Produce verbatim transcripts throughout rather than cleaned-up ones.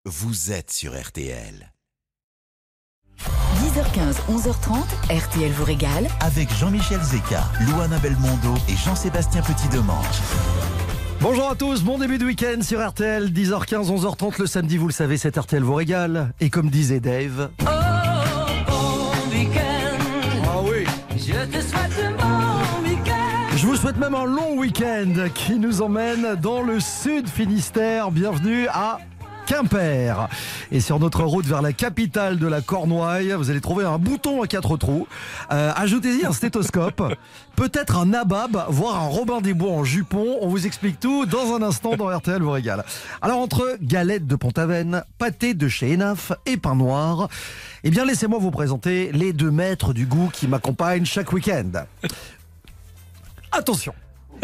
vous êtes sur R T L. dix heures quinze, onze heures trente, R T L vous régale. Avec Jean-Michel Zeka, Louana Belmondo et Jean-Sébastien Petit-Demange. Bonjour à tous, bon début de week-end sur R T L, dix heures quinze, onze heures trente le samedi, vous le savez, c'est R T L vous régale. Et comme disait Dave... Oh, bon week-end. Ah oui. Je te souhaite un bon week-end. Je vous souhaite même un long week-end qui nous emmène dans le sud Finistère. Bienvenue à Quimper. Et sur notre route vers la capitale de la Cornouaille, vous allez trouver un bouton à quatre trous. Euh, ajoutez-y un stéthoscope, peut-être un nabab, voire un Robin des Bois en jupon. On vous explique tout dans un instant dans R T L vous régale. Alors entre galettes de Pont-Aven, pâté de chez Enaf et pain noir, eh bien laissez-moi vous présenter les deux maîtres du goût qui m'accompagnent chaque week-end. Attention.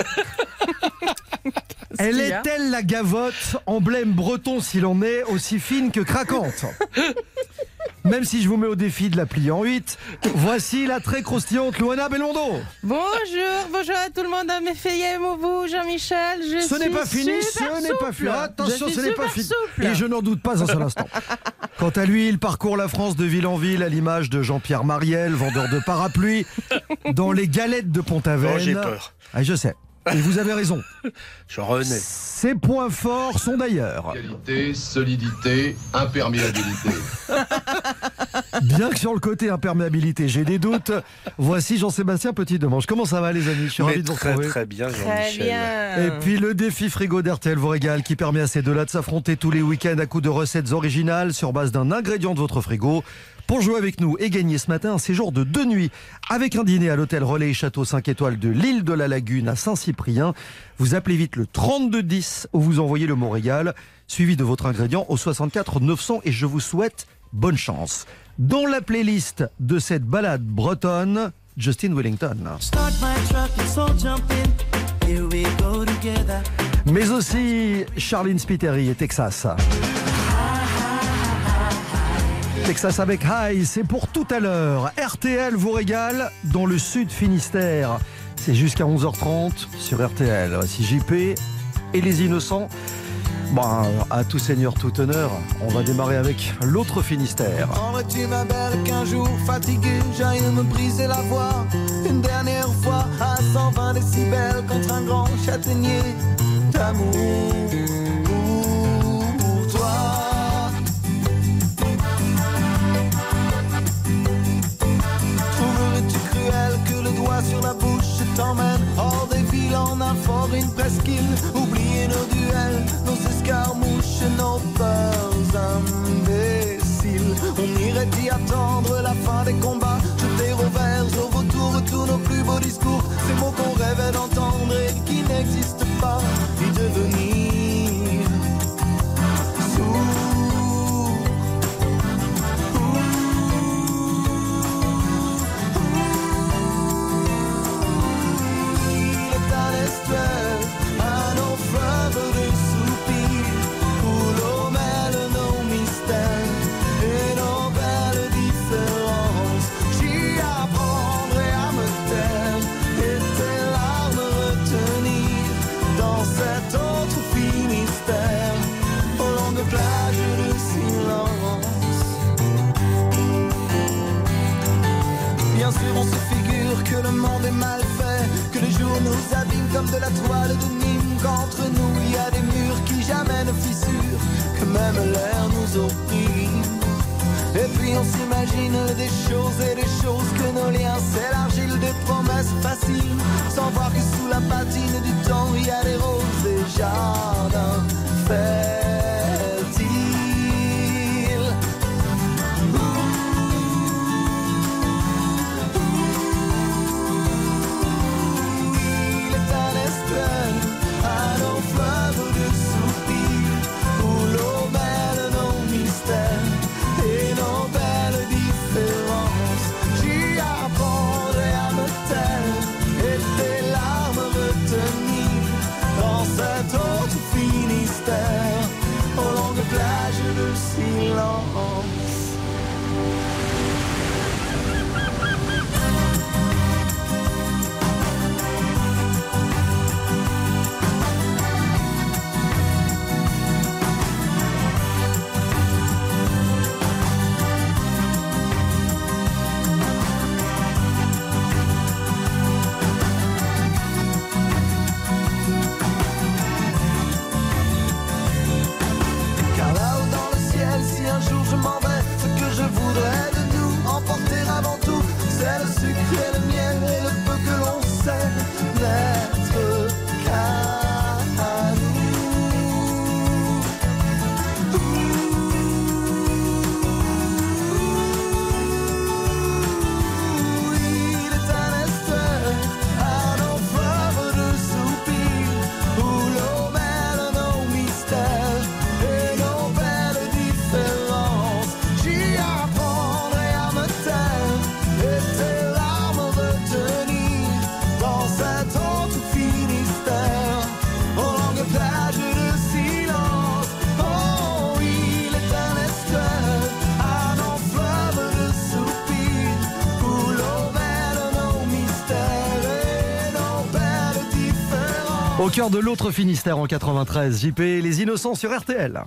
Elle est-elle la gavotte, emblème breton s'il en est, aussi fine que craquante? Même si je vous mets au défi de la plier en huit, voici la très croustillante Louana Belmondo. Bonjour, bonjour à tout le monde, à mes filles, vous, Jean-Michel. Je ce suis n'est pas fini, ce n'est pas fini. Attention, ce n'est pas fini. Et je n'en doute pas un seul instant. Quant à lui, il parcourt la France de ville en ville à l'image de Jean-Pierre Mariel, vendeur de parapluies, dans les galettes de Pont-Aven. Oh, j'ai peur. Ah, je sais. Et vous avez raison. Je renais. Ses points forts sont d'ailleurs qualité, solidité, imperméabilité. Bien que sur le côté imperméabilité, j'ai des doutes. Voici Jean-Sébastien Petit-Demange. Comment ça va les amis? Je suis Mais ravi de vous très retrouver. très bien Très Jean-Michel. bien. Et puis le défi frigo d'R T L vous régale qui permet à ces deux-là de s'affronter tous les week-ends à coups de recettes originales sur base d'un ingrédient de votre frigo. Pour jouer avec nous et gagner ce matin un séjour de deux nuits avec un dîner à l'hôtel Relais et Château cinq étoiles de l'île de la Lagune à Saint-Cyprien. Vous appelez vite le trente-deux dix ou vous envoyez le mot régal suivi de votre ingrédient au soixante-quatre neuf cents et je vous souhaite bonne chance. Dans la playlist de cette balade bretonne, Justin Wellington. Mais aussi Charlene Spiteri et Texas. Texas avec High, c'est pour tout à l'heure. R T L vous régale dans le sud Finistère. C'est jusqu'à onze heures trente sur R T L. Voici J P et les innocents. Bon, à tout seigneur, tout honneur, on va démarrer avec l'autre Finistère. Prendrais-tu ma belle qu'un jour fatigué j'aille me briser la voix une dernière fois à cent vingt décibels contre un grand châtaignier d'amour pour toi. Trouverais-tu cruel que le doigt sur la bouche t'emmène hors des villes en un fort, une presqu'île? Oublier nos duels, nos escarmouches, nos peurs imbéciles. On irait y attendre la fin des combats, jeter au vert, au retour tous nos plus beaux discours, ces mots qu'on rêvait d'entendre et qui n'existent pas, y devenir sourd. À nos fleuves de soupirs où l'eau mêle nos mystères et nos belles différences. J'y apprendrai à me taire et tes larmes retenir dans cet autre Finistère aux longues plages de silence. Bien sûr on se figure que le monde est mal fait, que les jours nous abîment comme de la toile de Nîmes, qu'entre nous il y a des murs qui jamais ne fissurent, que même l'air nous opprime. Et puis on s'imagine des choses et des choses, que nos liens c'est l'argile des promesses faciles, sans voir que sous la patine du temps il y a des roses et jardins fertiles. À nos fleuves de soupirs où l'eau mêle nos mystères et nos belles différences. J'y apprendrai à me taire et tes larmes retenir dans cet autre Finistère aux longues plages de silence. sucre et le miel et le peu que l'on sait n'être qu'à nous. Il est un estuaire à nos fleuves de soupirs où l'eau mêle nos mystères et nos belles différences. J'y apprendrai à me taire et tes larmes retenir dans cet autre Finistère, aux longues plages de silence. Oh, il est un estuaire à nos fleuves de soupirs où l'eau mêle nos mystères et nos belles différences. Au cœur de l'autre Finistère en quatre-vingt-treize, J P, les innocents sur R T L.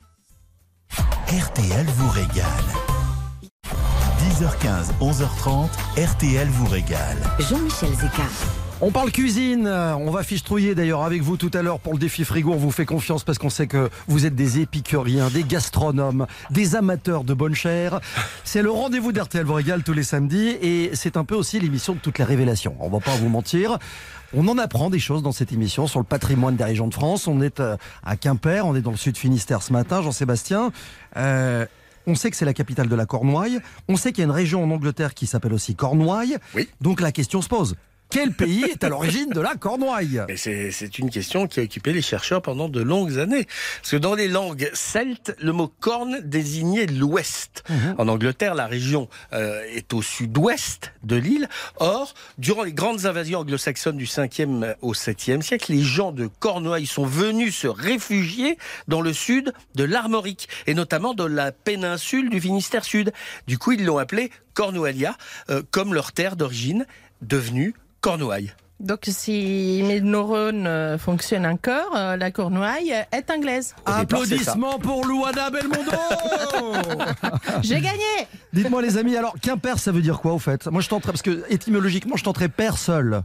R T L vous régale. dix heures quinze, onze heures trente, R T L vous régale. Jean-Michel Zeka. On parle cuisine, on va fichetrouiller d'ailleurs avec vous tout à l'heure pour le défi frigo. On vous fait confiance parce qu'on sait que vous êtes des épicuriens, des gastronomes, des amateurs de bonne chair. C'est le rendez-vous d'R T L vous régale tous les samedis et c'est un peu aussi l'émission de toutes les révélations. On va pas vous mentir. On en apprend des choses dans cette émission sur le patrimoine des régions de France. On est euh, à Quimper, on est dans le sud Finistère ce matin, Jean-Sébastien. Euh, on sait que c'est la capitale de la Cornouaille. On sait qu'il y a une région en Angleterre qui s'appelle aussi Cornouailles. Oui. Donc la question se pose. Quel pays est à l'origine de la Cornouaille ? Mais c'est, c'est une question qui a occupé les chercheurs pendant de longues années. Parce que dans les langues celtes, le mot corne désignait l'ouest. Mmh. En Angleterre, la région euh, est au sud-ouest de l'île. Or, durant les grandes invasions anglo-saxonnes du cinquième au septième siècle, les gens de Cornouailles sont venus se réfugier dans le sud de l'Armorique, et notamment dans la péninsule du Finistère Sud. Du coup, ils l'ont appelé Cornualia, euh, comme leur terre d'origine, devenue Cornouailles. Donc si mes neurones euh, fonctionnent encore, euh, la Cornouaille est anglaise. Au départ, Applaudissements pour Louana Belmondo. J'ai gagné. Dites-moi les amis, alors Quimper ça veut dire quoi au fait ? Moi je tenterais, parce que étymologiquement je tenterais père seul.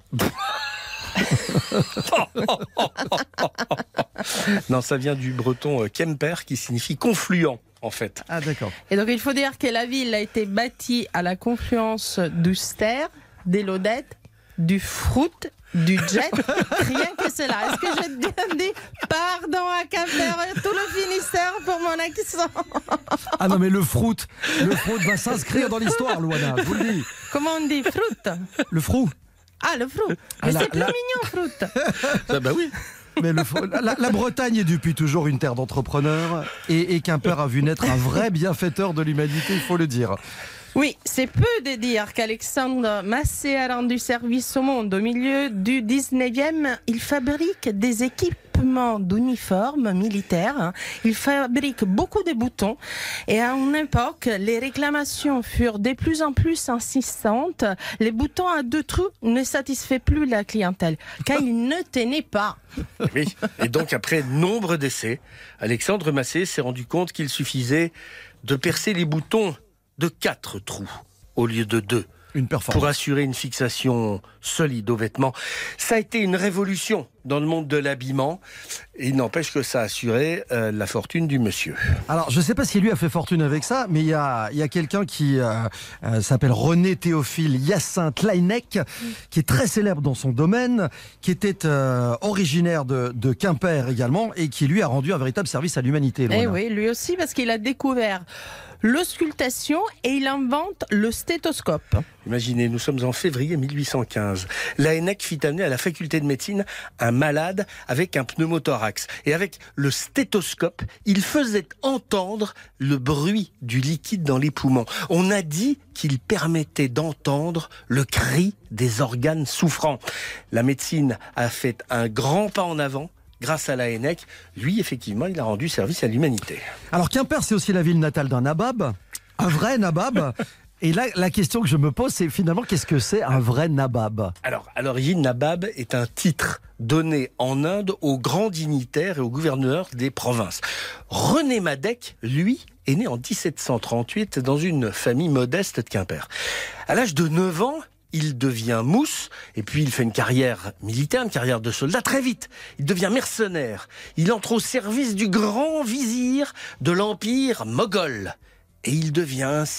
Non, ça vient du breton Kemper qui signifie confluent. En fait. Ah d'accord. Et donc il faut dire que la ville a été bâtie à la confluence du Ster, des Laudettes, du Frout, du Jet, rien que cela. Est-ce que j'ai bien dit pardon à Quimper et tout le Finistère pour mon accent? Ah non mais le Frout, le Frout va s'inscrire dans l'histoire, Louana, je vous le dis. Comment on dit Frout? Le Frou. Ah, le Frout. Ah, Mais la- c'est plus la- mignon, Frout. Ah bah oui. Mais le Frou- la, la Bretagne est depuis toujours une terre d'entrepreneurs et, et Quimper a vu naître un vrai bienfaiteur de l'humanité, il faut le dire. Oui, c'est peu de dire qu'Alexandre Massé a rendu service au monde. Au milieu du dix-neuvième, il fabrique des équipements d'uniformes militaires. Il fabrique beaucoup de boutons. Et à une époque, les réclamations furent de plus en plus insistantes. Les boutons à deux trous ne satisfaisaient plus la clientèle, car ils ne tenaient pas. Oui. Et donc, après nombre d'essais, Alexandre Massé s'est rendu compte qu'il suffisait de percer les boutons de quatre trous au lieu de deux Une performance. pour assurer une fixation solide aux vêtements. Ça a été une révolution dans le monde de l'habillement et il n'empêche que ça a assuré euh, la fortune du monsieur. Alors, je ne sais pas si lui a fait fortune avec ça, mais il y a, il y a quelqu'un qui euh, euh, s'appelle René Théophile Hyacinthe Laennec, qui est très célèbre dans son domaine, qui était euh, originaire de, de Quimper également, et qui lui a rendu un véritable service à l'humanité. Eh Loana. oui, lui aussi, parce qu'il a découvert l'auscultation et il invente le stéthoscope. Imaginez, nous sommes en février mille huit cent quinze. Laennec fit amener à la faculté de médecine un malade avec un pneumothorax. Et avec le stéthoscope, il faisait entendre le bruit du liquide dans les poumons. On a dit qu'il permettait d'entendre le cri des organes souffrants. La médecine a fait un grand pas en avant. Grâce à Laennec, lui, effectivement, il a rendu service à l'humanité. Alors, Quimper, c'est aussi la ville natale d'un nabab, un vrai nabab. Et là, la question que je me pose, c'est finalement, qu'est-ce que c'est un vrai nabab ? Alors, à l'origine, nabab est un titre donné en Inde aux grands dignitaires et aux gouverneurs des provinces. René Madec, lui, est né en dix-sept cent trente-huit dans une famille modeste de Quimper. À l'âge de neuf ans, il devient mousse, et puis il fait une carrière militaire, une carrière de soldat. Très vite, il devient mercenaire. Il entre au service du grand vizir de l'empire moghol. Et il devient ainsi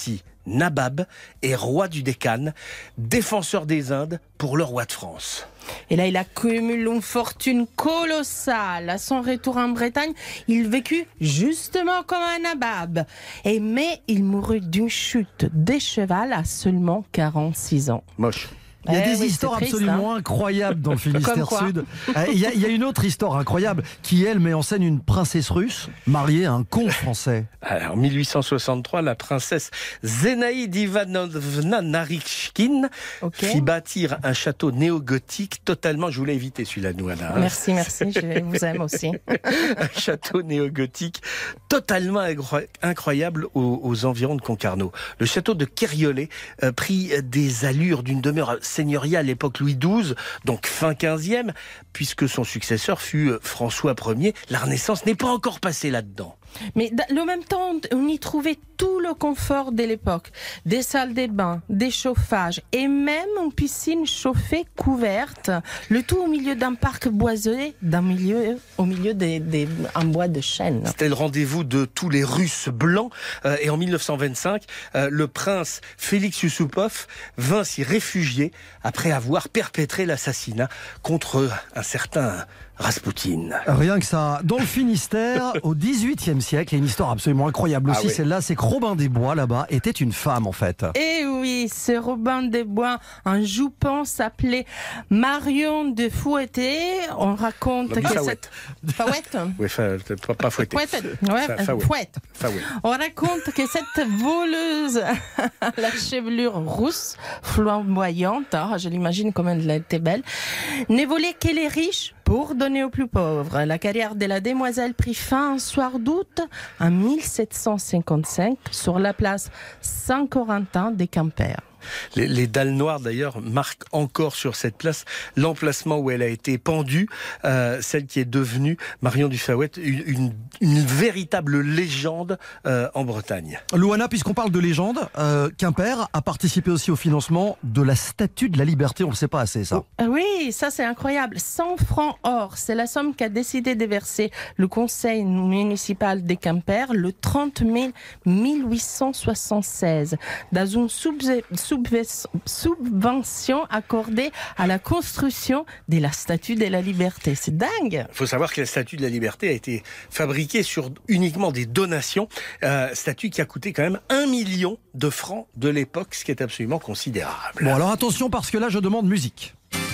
nabab et roi du Décan, défenseur des Indes pour le roi de France. Et là, il accumule une fortune colossale. À son retour en Bretagne, il vécut justement comme un nabab. Et mais il mourut d'une chute de cheval à seulement quarante-six ans. Moche. Il y a Eh des oui, histoires c'est triste, absolument hein. incroyables dans le Finistère Comme quoi. Sud. Euh, Il y, a, il y a une autre histoire incroyable qui, elle, met en scène une princesse russe mariée à un comte français. Alors, en mille huit cent soixante-trois, la princesse Zénaïde Ivanovna Narishkine Ok. fit bâtir un château néo-gothique totalement... Je voulais éviter celui-là, nous, Anna. hein. Merci, merci, je vous aime aussi. Un château néo-gothique totalement incro- incroyable aux, aux environs de Concarneau. Le château de Keriolet euh, prit des allures d'une demeure seigneuriale à l'époque Louis douze, donc fin quinzième, puisque son successeur fut euh, François Ier. La Renaissance n'est pas encore passée là-dedans. Mais en même temps, on y trouvait tout le confort de l'époque. Des salles de bain, des chauffages et même une piscine chauffée couverte. Le tout au milieu d'un parc boisé, d'un milieu, au milieu des, des, un bois de chêne. C'était le rendez-vous de tous les Russes blancs. Euh, et en mille neuf cent vingt-cinq, euh, le prince Félix Yusupov vint s'y réfugier après avoir perpétré l'assassinat contre un certain Raspoutine. Rien que ça. Dans le Finistère, au dix-huitième siècle, il y a une histoire absolument incroyable aussi. Ah oui. Celle-là, c'est que Robin des Bois, là-bas, était une femme, en fait. Et oui, ce Robin des Bois, un joupon s'appelait Marion de Fouetté. On raconte La que Fouette. cette... Fouette. Oui, fa- pas, pas fouetté. Fouette. Ouais, Fa- fa- ouais. Fouette. Fa- ouais. On raconte que cette voleuse à la chevelure rousse, flamboyante, hein, je l'imagine comme elle était belle, ne volait que les riches pour donner aux plus pauvres. La carrière de la demoiselle prit fin un soir d'août en mille sept cent cinquante-cinq sur la place Saint-Corentin des Quimper. Les, les dalles noires, d'ailleurs, marquent encore sur cette place l'emplacement où elle a été pendue, euh, celle qui est devenue, Marion du Fawet, une, une, une véritable légende euh, en Bretagne. Louana, puisqu'on parle de légende, euh, Quimper a participé aussi au financement de la Statue de la Liberté. On ne le sait pas assez, ça. Ah oui, ça c'est incroyable. cent francs or, c'est la somme qu'a décidé de verser le conseil municipal des Quimper le trente mai mille huit cent soixante-seize dans une subve- subve- subvention accordée à la construction de la Statue de la Liberté. C'est dingue. Il faut savoir que la Statue de la Liberté a été fabriquée sur uniquement des donations, euh, statue qui a coûté quand même un million de francs de l'époque, ce qui est absolument considérable. Bon, alors attention, parce que là, je demande musique.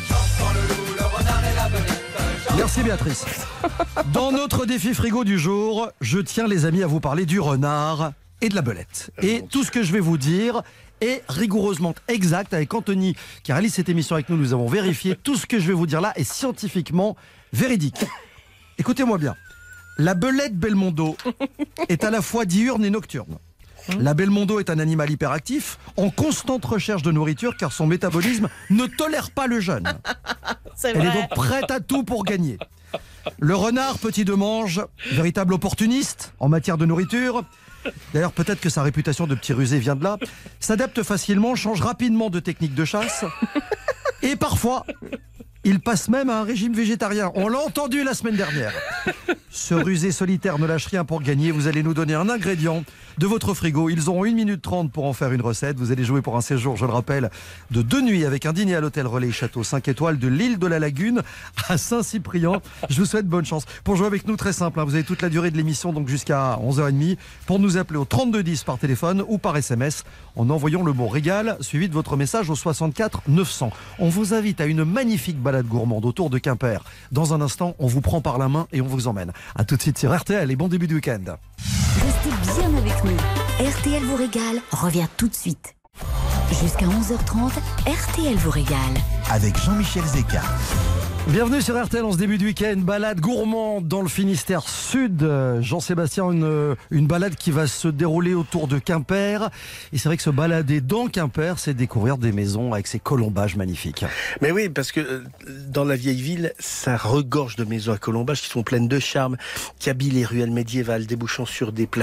Merci Béatrice. Dans notre défi frigo du jour, je tiens les amis à vous parler du renard et de la belette. Et tout ce que je vais vous dire est rigoureusement exact. Avec Anthony qui réalise cette émission avec nous, nous avons vérifié. Tout ce que je vais vous dire là est scientifiquement véridique. Écoutez-moi bien. La belette Belmondo est à la fois diurne et nocturne. La Belmondo est un animal hyperactif, en constante recherche de nourriture car son métabolisme ne tolère pas le jeûne. C'est Elle est vrai. donc prête à tout pour gagner. Le renard, petit de mange, véritable opportuniste en matière de nourriture. D'ailleurs, peut-être que sa réputation de petit rusé vient de là. S'adapte facilement, change rapidement de technique de chasse. Et parfois, il passe même à un régime végétarien. On l'a entendu la semaine dernière. Ce rusé solitaire ne lâche rien pour gagner. Vous allez nous donner un ingrédient de votre frigo. Ils auront une minute trente pour en faire une recette. Vous allez jouer pour un séjour, je le rappelle, de deux nuits avec un dîner à l'hôtel Relais Château cinq étoiles de l'île de la Lagune à Saint-Cyprien. Je vous souhaite bonne chance. Pour jouer avec nous, très simple, hein, vous avez toute la durée de l'émission, donc jusqu'à onze heures trente, pour nous appeler au trente-deux dix par téléphone ou par S M S en envoyant le mot régal suivi de votre message au soixante-quatre neuf cents. On vous invite à une magnifique balade gourmande autour de Quimper. Dans un instant, on vous prend par la main et on vous emmène. À tout de suite sur R T L et bon début de week-end. Restez bien avec nous. R T L vous régale revient tout de suite. Jusqu'à onze heures trente, R T L vous régale. Avec Jean-Michel Zeka. Bienvenue sur R T L en ce début de week-end, balade gourmande dans le Finistère Sud. Euh, Jean-Sébastien, une, une balade qui va se dérouler autour de Quimper. Et c'est vrai que se balader dans Quimper, c'est découvrir des maisons avec ces colombages magnifiques. Mais oui, parce que euh, dans la vieille ville, ça regorge de maisons à colombages qui sont pleines de charme, qui habillent les ruelles médiévales, débouchant sur des placettes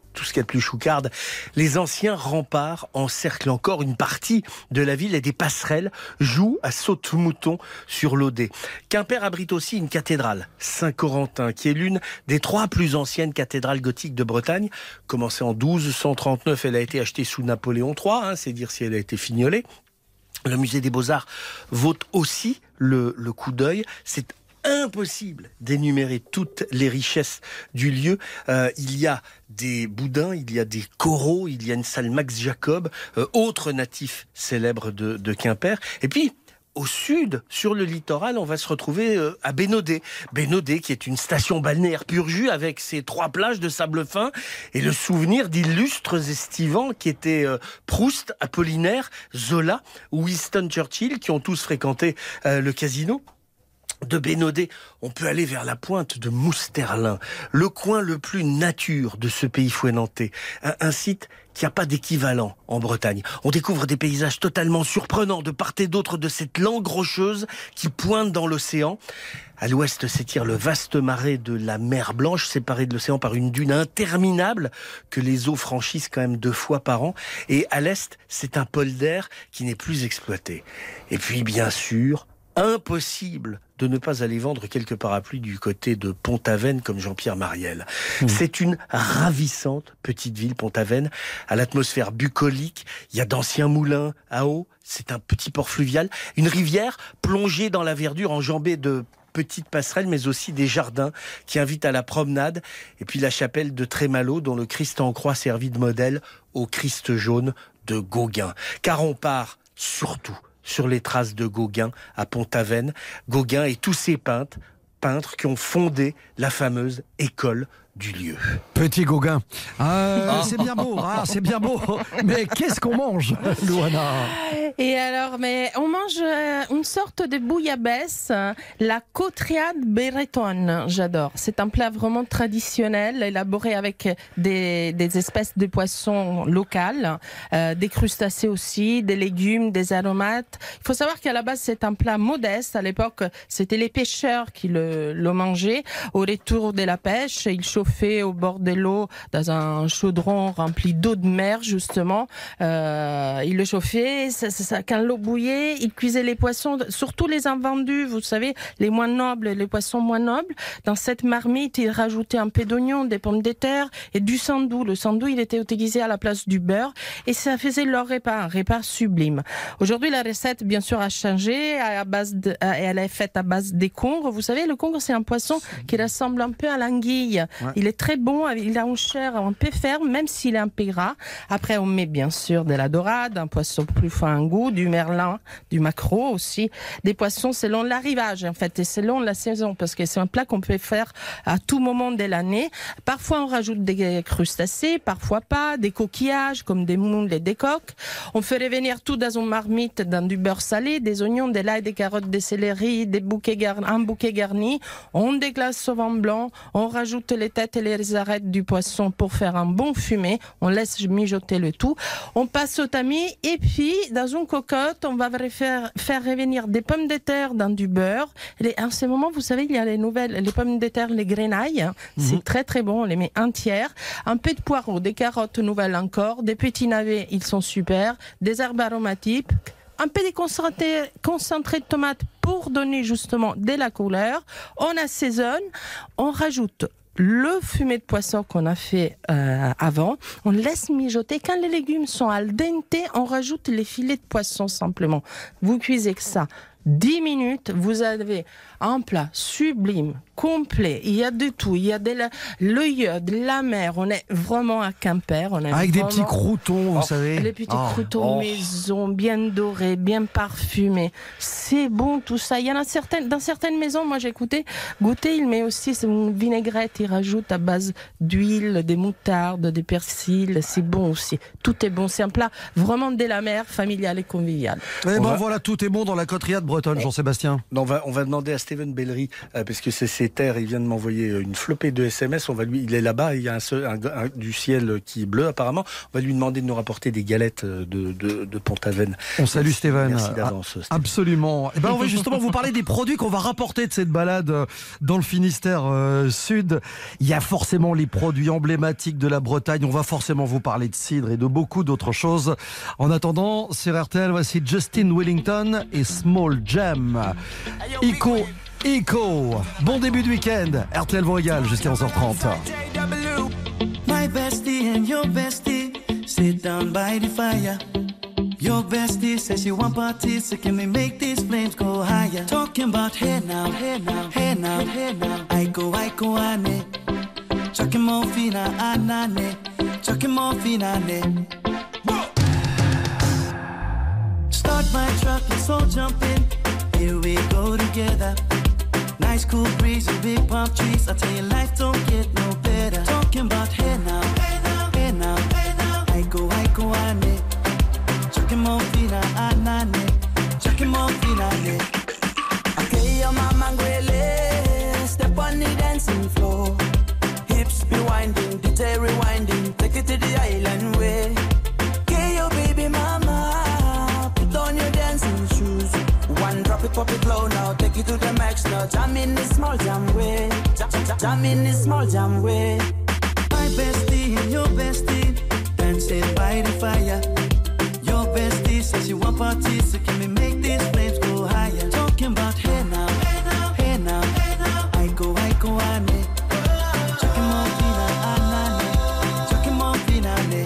tout ce qu'il y a de plus choucarde, les anciens remparts encerclent encore une partie de la ville et des passerelles jouent à saute-mouton sur l'Odé. Quimper abrite aussi une cathédrale, Saint-Corentin, qui est l'une des trois plus anciennes cathédrales gothiques de Bretagne. Commencée en douze cent trente-neuf, elle a été achetée sous Napoléon trois, hein, c'est dire si elle a été fignolée. Le musée des Beaux-Arts vaut aussi le, le coup d'œil. C'est impossible d'énumérer toutes les richesses du lieu. Euh, il y a des boudins, il y a des coraux, il y a une salle Max Jacob, euh, autre natif célèbre de, de Quimper. Et puis, au sud, sur le littoral, on va se retrouver euh, à Bénodet. Bénodet, qui est une station balnéaire pur jus avec ses trois plages de sable fin et le souvenir d'illustres estivants qui étaient euh, Proust, Apollinaire, Zola, Winston Churchill, qui ont tous fréquenté euh, le casino. De Bénodet, on peut aller vers la pointe de Mousterlin, le coin le plus nature de ce pays fouenantais. Un, un site qui n'a pas d'équivalent en Bretagne. On découvre des paysages totalement surprenants de part et d'autre de cette langue rocheuse qui pointe dans l'océan. À l'ouest s'étire le vaste marais de la mer Blanche, séparé de l'océan par une dune interminable que les eaux franchissent quand même deux fois par an. Et à l'est, c'est un polder qui n'est plus exploité. Et puis, bien sûr, impossible de ne pas aller vendre quelques parapluies du côté de Pont-Aven comme Jean-Pierre Mariel. Mmh. C'est une ravissante petite ville, Pont-Aven, à l'atmosphère bucolique. Il y a d'anciens moulins à eau. C'est un petit port fluvial. Une rivière plongée dans la verdure, enjambée de petites passerelles, mais aussi des jardins qui invitent à la promenade. Et puis la chapelle de Trémalot, dont le Christ en croix servit de modèle au Christ jaune de Gauguin. Car on part surtout sur les traces de Gauguin à Pont-Aven. Gauguin et tous ses peintres, peintres qui ont fondé la fameuse école du lieu. Petit Gauguin. Euh, c'est bien beau, hein, c'est bien beau. Mais qu'est-ce qu'on mange, Louana? Et alors, mais on mange une sorte de bouillabaisse, la cotriade bretonne. J'adore. C'est un plat vraiment traditionnel, élaboré avec des, des espèces de poissons locales, euh, des crustacés aussi, des légumes, des aromates. Il faut savoir qu'à la base, c'est un plat modeste. À l'époque, c'était les pêcheurs qui le, le mangeaient. Au retour de la pêche, ils chauffaient au bord de l'eau dans un chaudron rempli d'eau de mer, justement. Euh, ils le chauffaient. Ça, ça, ça, quand l'eau bouillait, ils cuisaient les poissons, surtout les invendus, vous savez, les moins nobles, les poissons moins nobles. Dans cette marmite, ils rajoutaient un peu d'oignon, des pommes de terre et du sandou. Le sandou, il était utilisé à la place du beurre et ça faisait leur repas, un repas sublime. Aujourd'hui, la recette, bien sûr, a changé. À base de, elle est faite à base des congres. Vous savez, le congre, c'est un poisson qui ressemble un peu à l'anguille. Ouais. Il est très bon, il a une chair un peu ferme, même s'il est un peu gras. Après, on met bien sûr de la dorade, un poisson plus fin en goût, du merlan, du maquereau aussi. Des poissons selon l'arrivage, en fait, et selon la saison, parce que c'est un plat qu'on peut faire à tout moment de l'année. Parfois, on rajoute des crustacés, parfois pas, des coquillages, comme des moules et des coques. On fait revenir tout dans une marmite, dans du beurre salé, des oignons, des l'ail, des carottes, des céleri, des bouquets garnis, un bouquet garni. On déglace au vin blanc, on rajoute les têtes et les arêtes du poisson pour faire un bon fumé. On laisse mijoter le tout. On passe au tamis et puis dans une cocotte, on va faire, faire revenir des pommes de terre dans du beurre. Et en ce moment, vous savez, il y a les nouvelles, les pommes de terre, les grenailles. Mmh. C'est très très bon. On les met entières. Un peu de poireaux, des carottes nouvelles encore, des petits navets, ils sont super, des herbes aromatiques. Un peu de concentré, concentré de tomate pour donner justement de la couleur. On assaisonne, on rajoute le fumet de poisson qu'on a fait euh, avant, on laisse mijoter. Quand les légumes sont al dente, on rajoute les filets de poisson simplement. Vous cuisez que ça dix minutes, vous avez un plat sublime, complet. Il y a de tout. Il y a de la, l'œil, de la mer. On est vraiment à Quimper. On est Avec vraiment... des petits croûtons, vous oh, savez. Les petits oh. croûtons oh. maison, bien dorés, bien parfumés. C'est bon tout ça. Il y en a certaines, dans certaines maisons, moi j'ai goûté, goûté, il met aussi une vinaigrette, il rajoute à base d'huile, des moutardes, des persils. C'est bon aussi. Tout est bon. C'est un plat vraiment de la mer, familial et convivial. Et bon, va... voilà, tout est bon dans la cotriade bretonne, Jean-Sébastien. On va, on va demander à Steven Bellery, euh, parce que c'est, c'est des terres. Il vient de m'envoyer une flopée de S M S. On va lui, il est là-bas. Il y a un, seul, un, un du ciel qui est bleu apparemment. On va lui demander de nous rapporter des galettes de, de, de Pont-Aven. On salue Stéphane. Merci d'avance. Ah, absolument. Et ben on va justement vous parler des produits qu'on va rapporter de cette balade dans le Finistère euh, Sud. Il y a forcément les produits emblématiques de la Bretagne. On va forcément vous parler de cidre et de beaucoup d'autres choses. En attendant, sur R T L, voici Justin Wellington et Small Jam. Ico, Ico. Bon début de week-end. R T L vous régale jusqu'à onze heures trente. My bestie and your bestie sit down by the fire. Your bestie says she want parties, so can we make these flames go higher? Talking about hey now, hey now, hey now, hey now. I go, I go, ane. Chucking more fina, anane. Chucking more fina, ane. Start my truck, let's all jump in. Here we go together. Nice cool breeze and big palm trees. I tell you, life don't get no better. Talking about hey now, hey now, hey now, hey now. I go, I go, ane. Chucking more fina, anane. Chucking more fina, ane. Okay, your mama ngwele. Step on the dancing floor. Hips be winding, D J rewinding. Take it to the island way. Okay, your baby mama. Put on your dancing shoes. One drop it, pop it low now. Take it to the max now. Jam in this small jam way. Jam, jam, jam in this small jam way. My bestie and your bestie dancing by the fire. Your bestie says you want parties, so can we make these flames go higher? Talking about hey now, hey now, hey now, hey now. I go, I go, ane. Chucking more fina, anane. Chucking more fina, ane.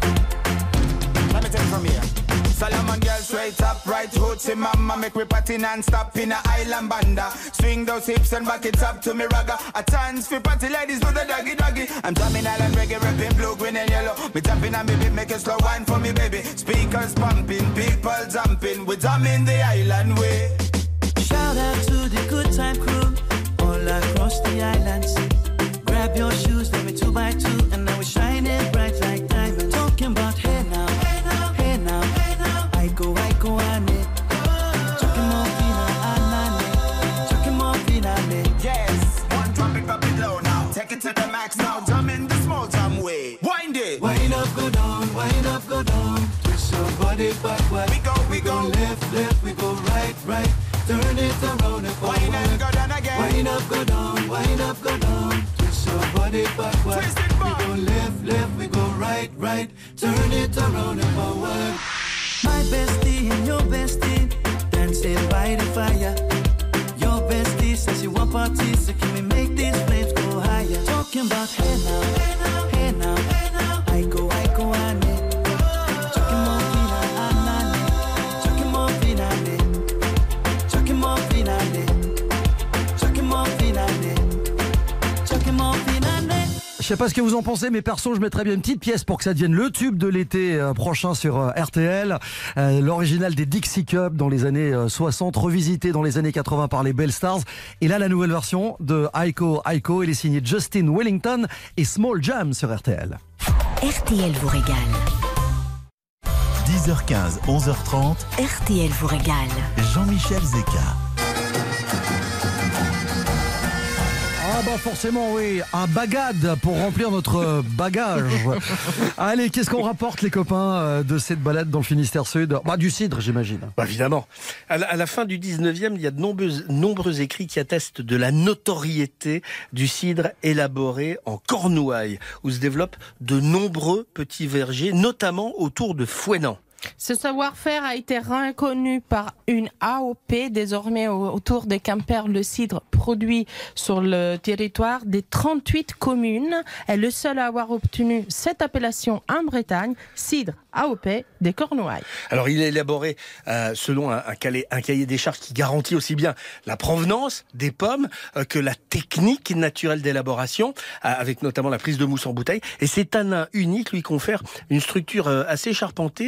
Let me take it from here. Solomon girl straight up, right hoots in mama. Make we party non-stop in a island banda. Swing those hips and back it up to me ragga. A chance for party ladies do the doggy doggy. I'm jamming island reggae, rapping blue, green and yellow. Me tapping and baby, make a slow wine for me baby. Speakers pumping, people jumping. We jamming the island way. Shout out to the good time crew all across the islands. Grab your shoes, let me two by two, and now we're shining bright like diamonds. Talking about hey now, hey now, hey now, hey now. I go, I go, ane. Chucking more fina, anane. Chucking more fina, ane. Yes, one drop it, drop it low now. Take it to the max now. Jam in the small jam way. Wind it. Wind up, go down, wind up, go down. Twist your body backward. We go, we We go go. left, left, we go right, right. Turn it around and forward. Wind and go down again. Wind up, go down, wind up, go down. Twist your body backward. Twist it We back. go left, left, we go right, right. Turn it around and forward. My bestie and your bestie dancing by the fire. Your bestie says you want parties, so can we make these flames go higher? Talking about hey now, hey now, hey now, hey now. I go, I go, ane. Chucking more fina, anane. Chucking more fina, ane. Chucking more fina, ane. Chucking more fina, ane. Chucking more fina, ane. Je sais pas ce que vous en pensez, mais perso, je mettrais bien une petite pièce pour que ça devienne le tube de l'été euh, prochain sur euh, R T L. Euh, L'original des Dixie Cup dans les années euh, soixante, revisité dans les années quatre-vingts par les Bell Stars. Et là, la nouvelle version de Ico, Ico, elle est signée Justin Wellington et Small Jam sur R T L. R T L vous régale. dix heures quinze, onze heures trente, R T L vous régale. Jean-Michel Zeka. Ah bah forcément oui, un bagade pour remplir notre bagage. Allez, qu'est-ce qu'on rapporte les copains euh, de cette balade dans le Finistère Sud? Bah du cidre j'imagine. Bah, évidemment. À la, à la fin du dix-neuvième, il y a de nombreux, nombreux écrits qui attestent de la notoriété du cidre élaboré en Cornouailles, où se développent de nombreux petits vergers, notamment autour de Fouesnant. Ce savoir-faire a été reconnu par une A O P. Désormais, autour de Quimper, le cidre produit sur le territoire des trente-huit communes est le seul à avoir obtenu cette appellation en Bretagne, cidre A O P des Cornouailles. Alors, il est élaboré euh, selon un, un, cahier, un cahier des charges qui garantit aussi bien la provenance des pommes euh, que la technique naturelle d'élaboration, euh, avec notamment la prise de mousse en bouteille. Et cet tanin unique lui confère une structure euh, assez charpentée, un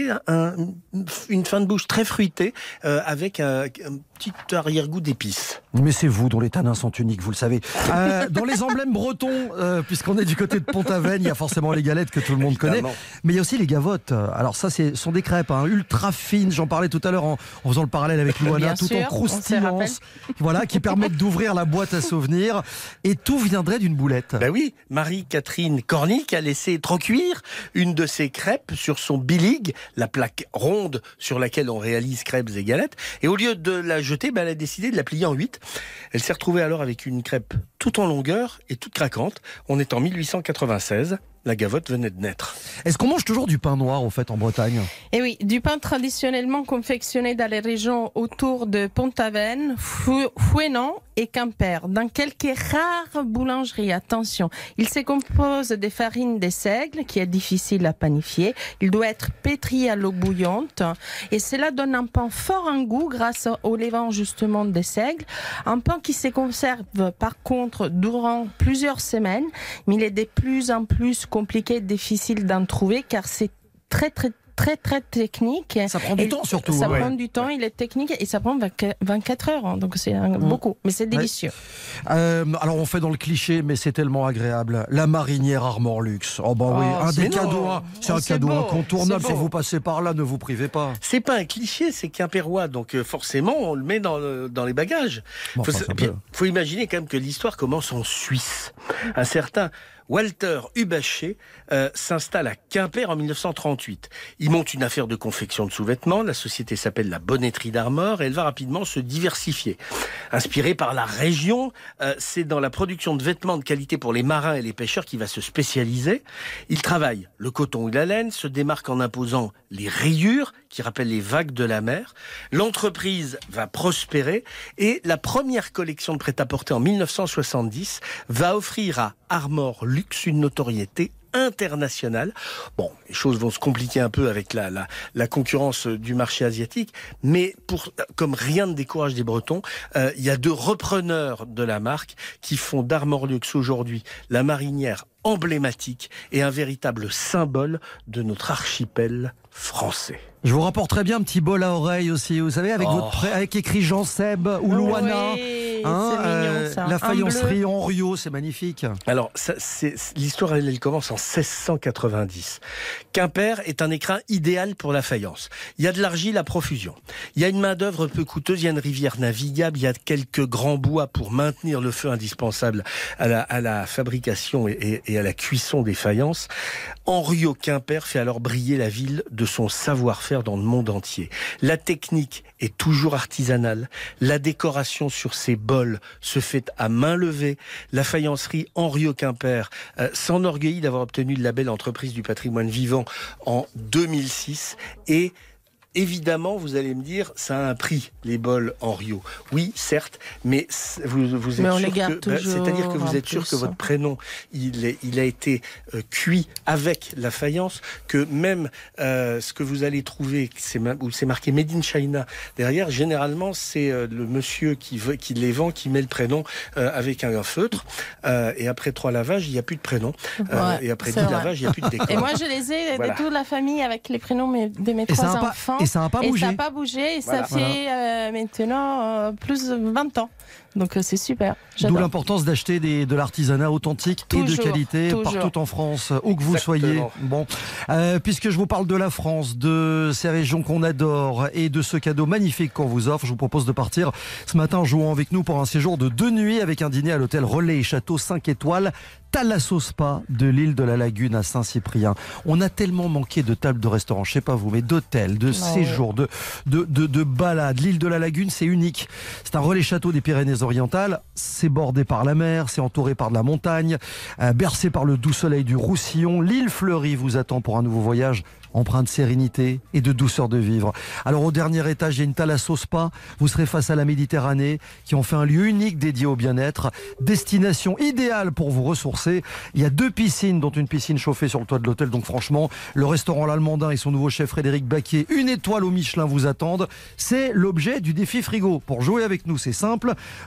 un, une fin de bouche très fruitée, euh, avec un, un petit arrière-goût d'épices. Mais c'est vous dont les tanins sont uniques, vous le savez. Euh, dans les emblèmes bretons, euh, puisqu'on est du côté de Pont-Aven, il y a forcément les galettes que tout le monde Évidemment. connaît. Mais il y a aussi les gavottes. Alors ça, ce sont des crêpes hein, ultra fines. J'en parlais tout à l'heure en, en faisant le parallèle avec Louana, Bien tout sûr, en on s'y croustillance. Voilà, qui permettent d'ouvrir la boîte à souvenirs. Et tout viendrait d'une boulette. Ben oui, Marie-Catherine Cornic a laissé trop cuire une de ses crêpes sur son bilig, la plaque ronde sur laquelle on réalise crêpes et galettes. Et au lieu de la jeter, ben elle a décidé de la plier en huit. Elle s'est retrouvée alors avec une crêpe toute en longueur et toute craquante. On est en mille huit cent quatre-vingt-seize. La gavotte venait de naître. Est-ce qu'on mange toujours du pain noir, au fait, en Bretagne? Et oui, du pain traditionnellement confectionné dans les régions autour de Pont-Aven, Fou- Fouesnant et Quimper, dans quelques rares boulangeries. Attention, il se compose des farines des seigles, qui est difficile à panifier. Il doit être pétri à l'eau bouillante et cela donne un pain fort en goût grâce au levain justement des seigles. Un pain qui se conserve par contre durant plusieurs semaines, mais il est de plus en plus compliqué, difficile d'en trouver car c'est très très très très technique. Ça prend du et temps surtout. Ça ouais. prend du temps, il est technique et ça prend vingt-quatre heures, hein, donc c'est mmh. beaucoup, mais c'est délicieux. Ouais. Euh, alors on fait dans le cliché, mais c'est tellement agréable. La marinière Armor Luxe. Oh bah oui, Oh, un des beau. cadeaux, hein. c'est Oh, un c'est cadeau beau. incontournable. C'est Si beau. vous passez par là, ne vous privez pas. C'est pas un cliché, c'est quimpérois, donc euh, forcément on le met dans, le, dans les bagages. Bon, faut, enfin, se- ça puis, peut. faut imaginer quand même que l'histoire commence en Suisse. Un certain Walter Hubaché euh, s'installe à Quimper en mille neuf cent trente-huit. Il monte une affaire de confection de sous-vêtements. La société s'appelle la Bonnetterie d'Armor et elle va rapidement se diversifier. Inspiré par la région, euh, c'est dans la production de vêtements de qualité pour les marins et les pêcheurs qu'il va se spécialiser. Il travaille le coton et la laine, se démarque en imposant les rayures qui rappellent les vagues de la mer. L'entreprise va prospérer et la première collection de prêt-à-porter en mille neuf cent soixante-dix va offrir à Armor Luxe une notoriété internationale. Bon, les choses vont se compliquer un peu avec la, la, la concurrence du marché asiatique, mais pour, comme rien ne décourage des Bretons, euh, il y a deux repreneurs de la marque qui font d'Armor Luxe aujourd'hui la marinière emblématique et un véritable symbole de notre archipel français. Je vous rapporterai bien un petit bol à oreille aussi, vous savez, avec Oh. votre pré- avec écrit Jean Seb ou Louana. Oui, Hein, c'est euh, mignon ça. la Un faïencerie bleu. en Rio, c'est magnifique. Alors, ça, c'est, l'histoire, elle, elle commence en seize cent quatre-vingt-dix. Quimper est un écrin idéal pour la faïence. Il y a de l'argile à profusion. Il y a une main-d'œuvre peu coûteuse, il y a une rivière navigable, il y a quelques grands bois pour maintenir le feu indispensable à la, à la fabrication et, et, et à la cuisson des faïences. Henriot Quimper fait alors briller la ville de son savoir-faire dans le monde entier. La technique est toujours artisanale. La décoration sur ses bols se fait à main levée. La faïencerie Henriot Quimper euh, s'enorgueillit d'avoir obtenu le label Entreprise du patrimoine vivant en deux mille six et évidemment, vous allez me dire, ça a un prix, les bols Henriot. Oui, certes, mais vous, vous êtes Mais on sûr les garde que, bah, toujours, c'est-à-dire que vous en êtes sûr plus. que votre prénom, il, est, il a été euh, cuit avec la faïence, que même euh, ce que vous allez trouver, c'est, ma- où c'est marqué Made in China derrière, généralement, c'est euh, le monsieur qui, veut, qui les vend, qui met le prénom euh, avec un, un feutre. Euh, et après trois lavages, il n'y a plus de prénom. Euh, Ouais, et après c'est dix vrai. lavages, il n'y a plus de décor. Et moi, je les ai Voilà. de toute la famille avec les prénoms mes- de mes Et trois ça n'a pas, enfants. et ça n'a pas Et bougé. ça n'a pas bougé et Voilà. ça fait euh, maintenant euh, plus de vingt ans. Donc euh, c'est super. D'où J'adore. l'importance d'acheter des, de l'artisanat authentique et de Toujours, qualité toujours. partout en France, où que vous Exactement. soyez. Bon, euh, puisque je vous parle de la France, de ces régions qu'on adore et de ce cadeau magnifique qu'on vous offre, je vous propose de partir ce matin en jouant avec nous pour un séjour de deux nuits avec un dîner à l'hôtel Relais et Château cinq étoiles. Thalasso Spa de l'île de la Lagune à Saint-Cyprien. On a tellement manqué de tables de restaurant, je sais pas vous, mais d'hôtels, de séjours, de, de, de, de balades. L'île de la Lagune, c'est unique. C'est un relais château des Pyrénées-Orientales. C'est bordé par la mer, c'est entouré par de la montagne, euh, bercé par le doux soleil du Roussillon. L'île fleurie vous attend pour un nouveau voyage empreint de sérénité et de douceur de vivre. Alors au dernier étage, il y a une Thalasso Spa. Vous serez face à la Méditerranée qui en fait un lieu unique dédié au bien-être. Destination idéale pour vous ressourcer. Il y a deux piscines, dont une piscine chauffée sur le toit de l'hôtel. Donc franchement, le restaurant L'Allemandin et son nouveau chef Frédéric Baquier, une étoile au Michelin vous attendent. C'est l'objet du défi frigo. Pour jouer avec nous, c'est simple.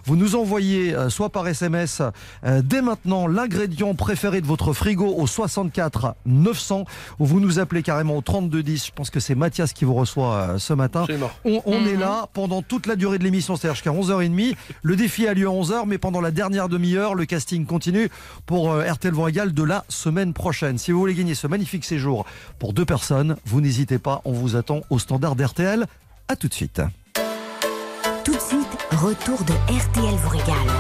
Vous nous envoyez euh, soit par S M S euh, dès maintenant l'ingrédient préféré de votre frigo au soixante-quatre neuf cents ou vous nous appelez carrément au trente-deux dix. Je pense que c'est Mathias qui vous reçoit euh, ce matin. On, on est là pendant toute la durée de l'émission, c'est-à-dire jusqu'à onze heures trente. Le défi a lieu à onze heures, mais pendant la dernière demi-heure, le casting continue pour euh, R T L vous régale de la semaine prochaine. Si vous voulez gagner ce magnifique séjour pour deux personnes, vous n'hésitez pas, on vous attend au standard d'R T L. À tout de suite. Tout de suite, retour de R T L vous régale.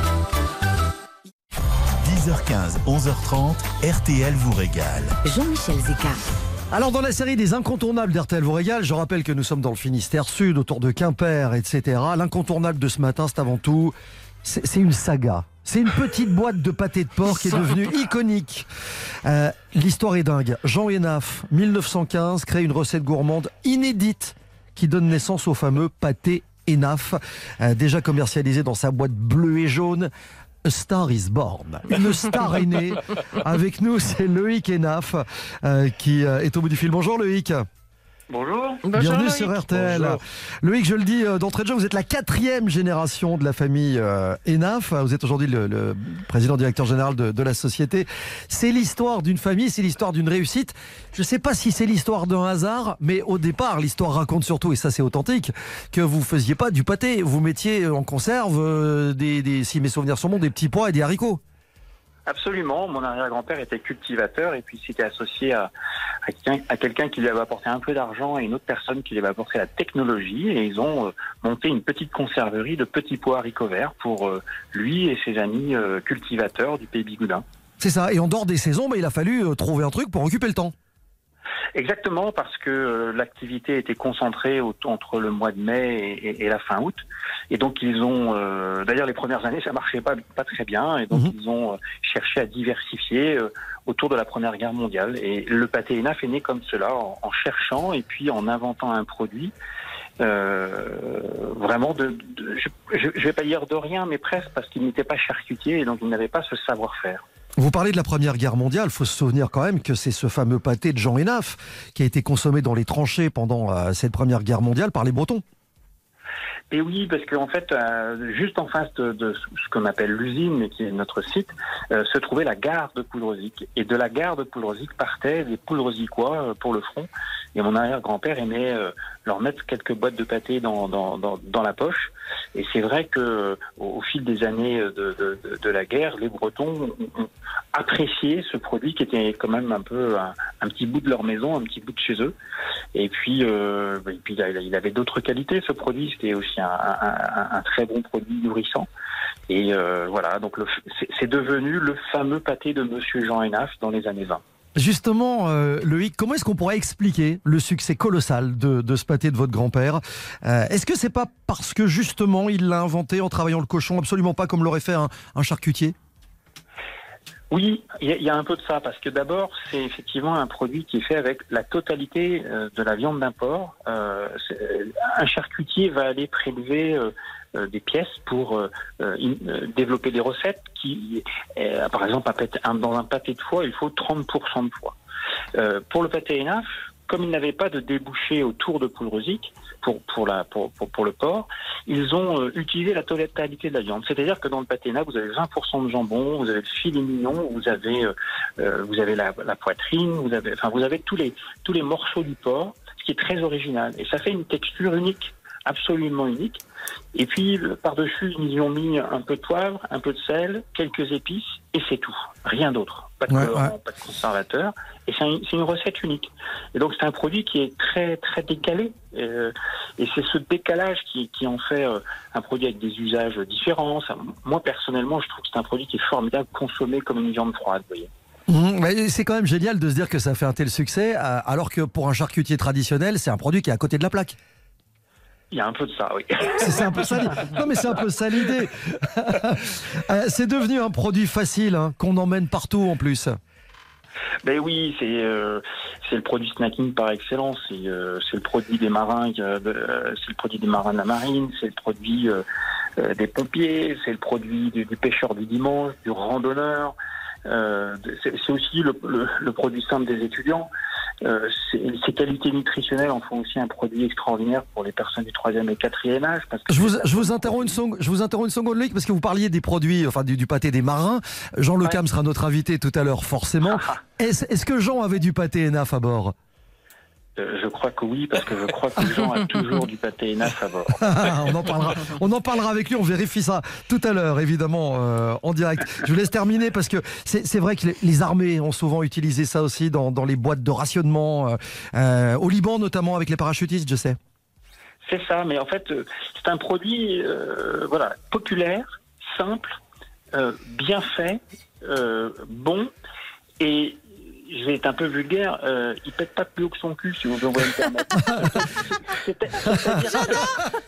dix heures quinze, onze heures trente, R T L vous régale. Jean-Michel Zeka. Alors dans la série des incontournables d'R T L vous régale, je rappelle que nous sommes dans le Finistère Sud, autour de Quimper, et cetera. L'incontournable de ce matin, c'est avant tout, c'est, c'est une saga. C'est une petite boîte de pâté de porc qui est devenue iconique. Euh, l'histoire est dingue. Jean Hénaf, mille neuf cent quinze, crée une recette gourmande inédite qui donne naissance au fameux pâté Hénaf, euh, déjà commercialisé dans sa boîte bleue et jaune. A Star is Born. Une star est née. Avec nous, c'est Loïc Hénaf euh, qui euh, est au bout du fil. Bonjour Loïc. Bonjour. Bienvenue Loïc. sur R T L. Bonjour. Loïc, je le dis euh, d'entrée de jeu, vous êtes la quatrième génération de la famille euh, Hénaf. Vous êtes aujourd'hui le, le président directeur général de, de la société. C'est l'histoire d'une famille, c'est l'histoire d'une réussite. Je ne sais pas si c'est l'histoire d'un hasard, mais au départ, l'histoire raconte surtout, et ça c'est authentique, que vous faisiez pas du pâté, vous mettiez en conserve euh, des, des, si mes souvenirs sont bons, des petits pois et des haricots. Absolument. Mon arrière-grand-père était cultivateur et puis s'était associé à, à, quelqu'un, à quelqu'un qui lui avait apporté un peu d'argent et une autre personne qui lui avait apporté la technologie. Et ils ont euh, monté une petite conserverie de petits pois haricots verts pour euh, lui et ses amis euh, cultivateurs du pays bigoudin. C'est ça. Et en dehors des saisons, bah, il a fallu euh, trouver un truc pour occuper le temps. Exactement, parce que euh, l'activité était concentrée au, entre le mois de mai et, et, et la fin août. Et donc ils ont, euh, d'ailleurs les premières années ça marchait pas, pas très bien, et donc mmh. ils ont euh, cherché à diversifier euh, autour de la Première Guerre mondiale. Et le pâté Hénaf est né comme cela, en, en cherchant et puis en inventant un produit. Euh, vraiment de, de je, je vais pas dire de rien, mais presque, parce qu'il n'était pas charcutier et donc il n'avait pas ce savoir-faire. Vous parlez de la Première Guerre mondiale, il faut se souvenir quand même que c'est ce fameux pâté de Jean Hénaf qui a été consommé dans les tranchées pendant euh, cette Première Guerre mondiale par les Bretons. Et oui, parce qu'en fait, euh, juste en face de, de ce qu'on appelle l'usine, mais qui est notre site, euh, se trouvait la gare de Poudrezic. Et de la gare de Poudrezic partaient des Poudrezicois euh, pour le front. Et mon arrière-grand-père aimait euh, leur mettre quelques boîtes de pâté dans, dans, dans, dans la poche. Et c'est vrai que euh, au fil des années de, de, de, de la guerre, les Bretons ont apprécié ce produit qui était quand même un peu un, un petit bout de leur maison, un petit bout de chez eux. Et puis, euh, et puis il avait d'autres qualités, ce produit. C'était aussi un, un, un très bon produit nourrissant. Et euh, voilà, donc c'est devenu le fameux pâté de Monsieur Jean Hénaf dans les années vingt. Justement, euh, Loïc, comment est-ce qu'on pourrait expliquer le succès colossal de, de ce pâté de votre grand-père ? euh, Est-ce que c'est pas parce que justement il l'a inventé en travaillant le cochon, absolument pas comme l'aurait fait un, un charcutier ? Oui, il y, y a un peu de ça, parce que d'abord, c'est effectivement un produit qui est fait avec la totalité euh, de la viande d'un porc. Euh, un charcutier va aller prélever euh, euh, des pièces pour euh, euh, développer des recettes qui, euh, par exemple, dans un pâté de foie, il faut trente pour cent de foie. Euh, pour le pâté Hénaf, comme ils n'avaient pas de débouché autour de Poudrezic pour, pour, la, pour, pour, pour le porc, ils ont euh, utilisé la totalité de la viande. C'est-à-dire que dans le pâté Hénaf, vous avez vingt pour cent de jambon, vous avez le filet mignon, vous avez, euh, vous avez la, la poitrine, vous avez, enfin, vous avez tous les, tous les morceaux du porc, ce qui est très original. Et ça fait une texture unique, absolument unique. Et puis, par-dessus, ils y ont mis un peu de poivre, un peu de sel, quelques épices, et c'est tout. Rien d'autre. Pas de ouais, colorant, ouais. pas de conservateur. Et c'est un, une recette unique. Et donc, c'est un produit qui est très, très décalé. Euh, et c'est ce décalage qui, qui en fait euh, un produit avec des usages différents. Ça, moi, personnellement, je trouve que c'est un produit qui est formidable, consommé comme une viande froide, vous voyez. Mmh, c'est quand même génial de se dire que ça fait un tel succès, alors que pour un charcutier traditionnel, c'est un produit qui est à côté de la plaque. Il y a un peu de ça, oui. C'est un peu ça. Non, mais c'est un peu ça l'idée. C'est devenu un produit facile, hein, qu'on emmène partout en plus. Ben oui, c'est euh, c'est le produit snacking par excellence. C'est euh, le produit des marins, euh, de, c'est le produit des marins de la marine, c'est le produit euh, euh, des pompiers, c'est le produit du, du pêcheur du dimanche, du randonneur. Euh, c'est aussi le, le, le produit simple des étudiants. euh, ses, ses qualités nutritionnelles en font aussi un produit extraordinaire pour les personnes du troisième et quatrième âge. Parce que Je vous, je vous interromps une seconde, je vous interromps une seconde, Loïc, parce que vous parliez des produits, enfin du, du pâté des marins. Jean Le Cam sera notre invité tout à l'heure, forcément. Est-ce, est-ce que Jean avait du pâté Enaf à bord? Euh, je crois que oui, parce que je crois que Jean a toujours du pâté Enaf à bord. on, en parlera, on en parlera avec lui, on vérifie ça tout à l'heure, évidemment, euh, en direct. Je vous laisse terminer parce que c'est, c'est vrai que les, les armées ont souvent utilisé ça aussi dans, dans les boîtes de rationnement, euh, euh, au Liban notamment avec les parachutistes, je sais. C'est ça, mais en fait, euh, c'est un produit euh, voilà, populaire, simple, euh, bien fait, euh, bon, et je vais être un peu vulgaire, euh, il pète pas plus haut que son cul, si vous pouvez me permettre. C'est- c'est-à-dire-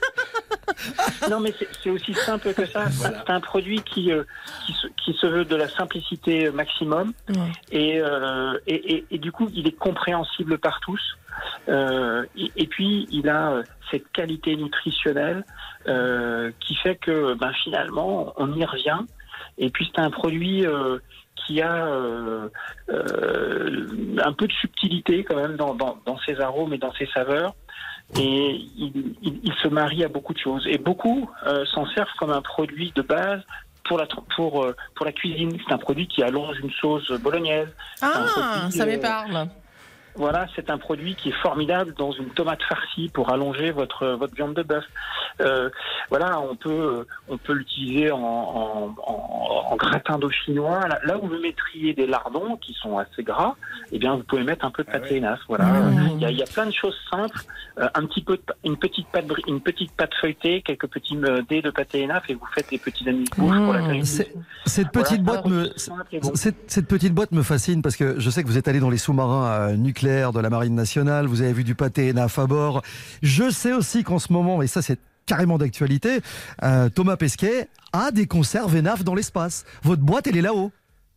Non, mais c'est, c'est aussi simple que ça. Voilà. C'est un produit qui, euh, qui, se, qui se veut de la simplicité maximum, Ouais. et, euh, et, et, et du coup, il est compréhensible par tous. Euh, et, et puis, il a euh, cette qualité nutritionnelle euh, qui fait que, ben, finalement, on y revient. Et puis, c'est un produit euh, qui a euh, euh, un peu de subtilité quand même dans, dans, dans ses arômes et dans ses saveurs. Et il, il, il se marie à beaucoup de choses. Et beaucoup euh, s'en servent comme un produit de base pour la, pour, euh, pour la cuisine. C'est un produit qui allonge une sauce bolognaise. C'est un Ah, produit, ça euh, me parle. Voilà, c'est un produit qui est formidable dans une tomate farcie pour allonger votre votre viande de bœuf. Euh, voilà, on peut on peut l'utiliser en, en, en, en gratin dauphinois. Là, là où vous mettriez des lardons qui sont assez gras, eh bien vous pouvez mettre un peu de pâté Enaf. Voilà, il Mmh. y, a, il y a plein de choses simples. Euh, un petit peu de, une petite pâte bri- une petite pâte feuilletée, quelques petits euh, dés de pâté Enaf et vous faites des petits amuse-bouches pour la cuisine. C'est- Cette petite Voilà, boîte me, c'est simple et bon. cette, cette petite boîte me fascine parce que je sais que vous êtes allé dans les sous-marins euh, nucléaires de la Marine nationale, vous avez vu du pâté Enaf à bord. Je sais aussi qu'en ce moment, et ça c'est carrément d'actualité, euh, Thomas Pesquet a des conserves Enaf dans l'espace. Votre boîte, elle est là-haut.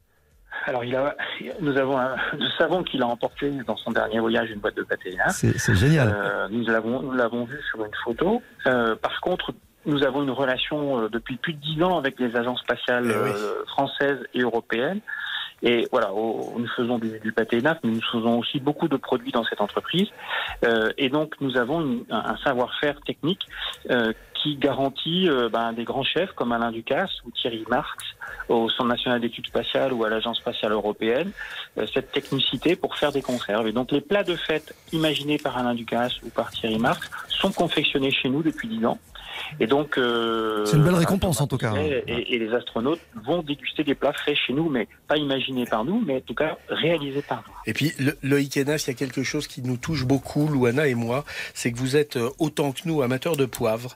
Alors, il a, nous avons, un- nous savons qu'il a emporté dans son dernier voyage une boîte de pâté Enaf. C'est, c'est génial. Euh, nous l'avons, nous l'avons vu sur une photo. Euh, par contre, nous avons une relation euh, depuis plus de dix ans avec les agences spatiales Eh oui. euh, françaises et européennes. Et voilà, au- nous faisons du, du pâté Enaf, mais nous faisons aussi beaucoup de produits dans cette entreprise. Euh, et donc, nous avons une- un, un savoir-faire technique euh, qui garantit euh, ben, des grands chefs comme Alain Ducasse ou Thierry Marx au Centre national d'études spatiales ou à l'Agence spatiale européenne, euh, cette technicité pour faire des conserves. Et donc, les plats de fête imaginés par Alain Ducasse ou par Thierry Marx sont confectionnés chez nous depuis dix ans. Et donc, euh, C'est une belle récompense en tout cas. et, et- et les astronautes vont déguster des plats faits chez nous, mais pas imaginés par nous, mais en tout cas réalisés par nous. Et puis, le, Loïc Enaf, il y a quelque chose qui nous touche beaucoup, Louana et moi, c'est que vous êtes euh, autant que nous amateurs de poivre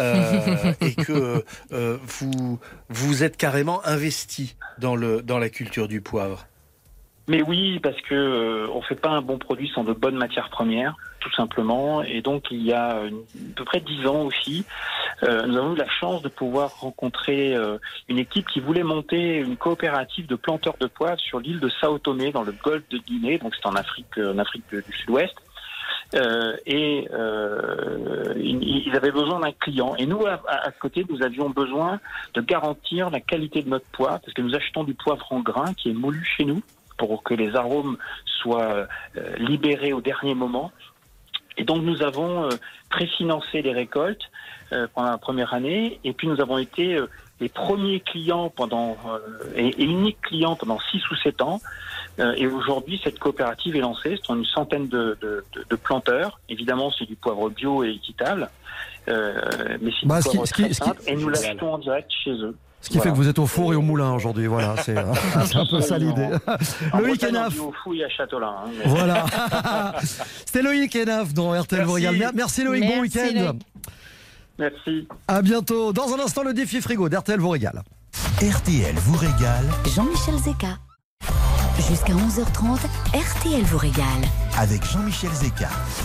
euh, et que euh, vous, vous êtes carrément investi dans, le, dans la culture du poivre. Mais oui, parce que euh, on fait pas un bon produit sans de bonnes matières premières, tout simplement. Et donc, il y a une- à peu près dix ans aussi, euh, nous avons eu la chance de pouvoir rencontrer euh, une équipe qui voulait monter une coopérative de planteurs de poivre sur l'île de Sao Tomé, dans le golfe de Guinée, donc c'est en Afrique, euh, en Afrique du Sud-Ouest. Euh, et euh, ils ils avaient besoin d'un client. Et nous, à, à côté, nous avions besoin de garantir la qualité de notre poivre, parce que nous achetons du poivre en grains qui est moulu chez nous, pour que les arômes soient euh, libérés au dernier moment. Et donc nous avons euh, préfinancé les récoltes euh, pendant la première année, et puis nous avons été euh, les premiers clients pendant euh, et, et uniques clients pendant six ou sept ans. Euh, et aujourd'hui, cette coopérative est lancée. C'est une centaine de, de, de, de planteurs. Évidemment, c'est du poivre bio et équitable, euh, mais c'est Bah, du ce qui- poivre ce qui- très ce qui- simple. Et nous l'achetons en direct chez eux. Ce qui fait que vous êtes au four et au moulin aujourd'hui. Voilà, c'est, euh, c'est un peu ça l'idée. En Loïc Bretagne, on Enaf. dit au fou et à Châtelain. Hein, mais- Voilà. C'était Loïc Enaf dans R T L vous Merci. régale. Mer- Merci Loïc, bon Merci, week-end. Loïc. Merci. À bientôt. Dans un instant, le défi frigo d'R T L vous régale. R T L vous régale Jean-Michel Zeka. Jusqu'à onze heures trente, R T L vous régale. avec Jean-Michel Zeka.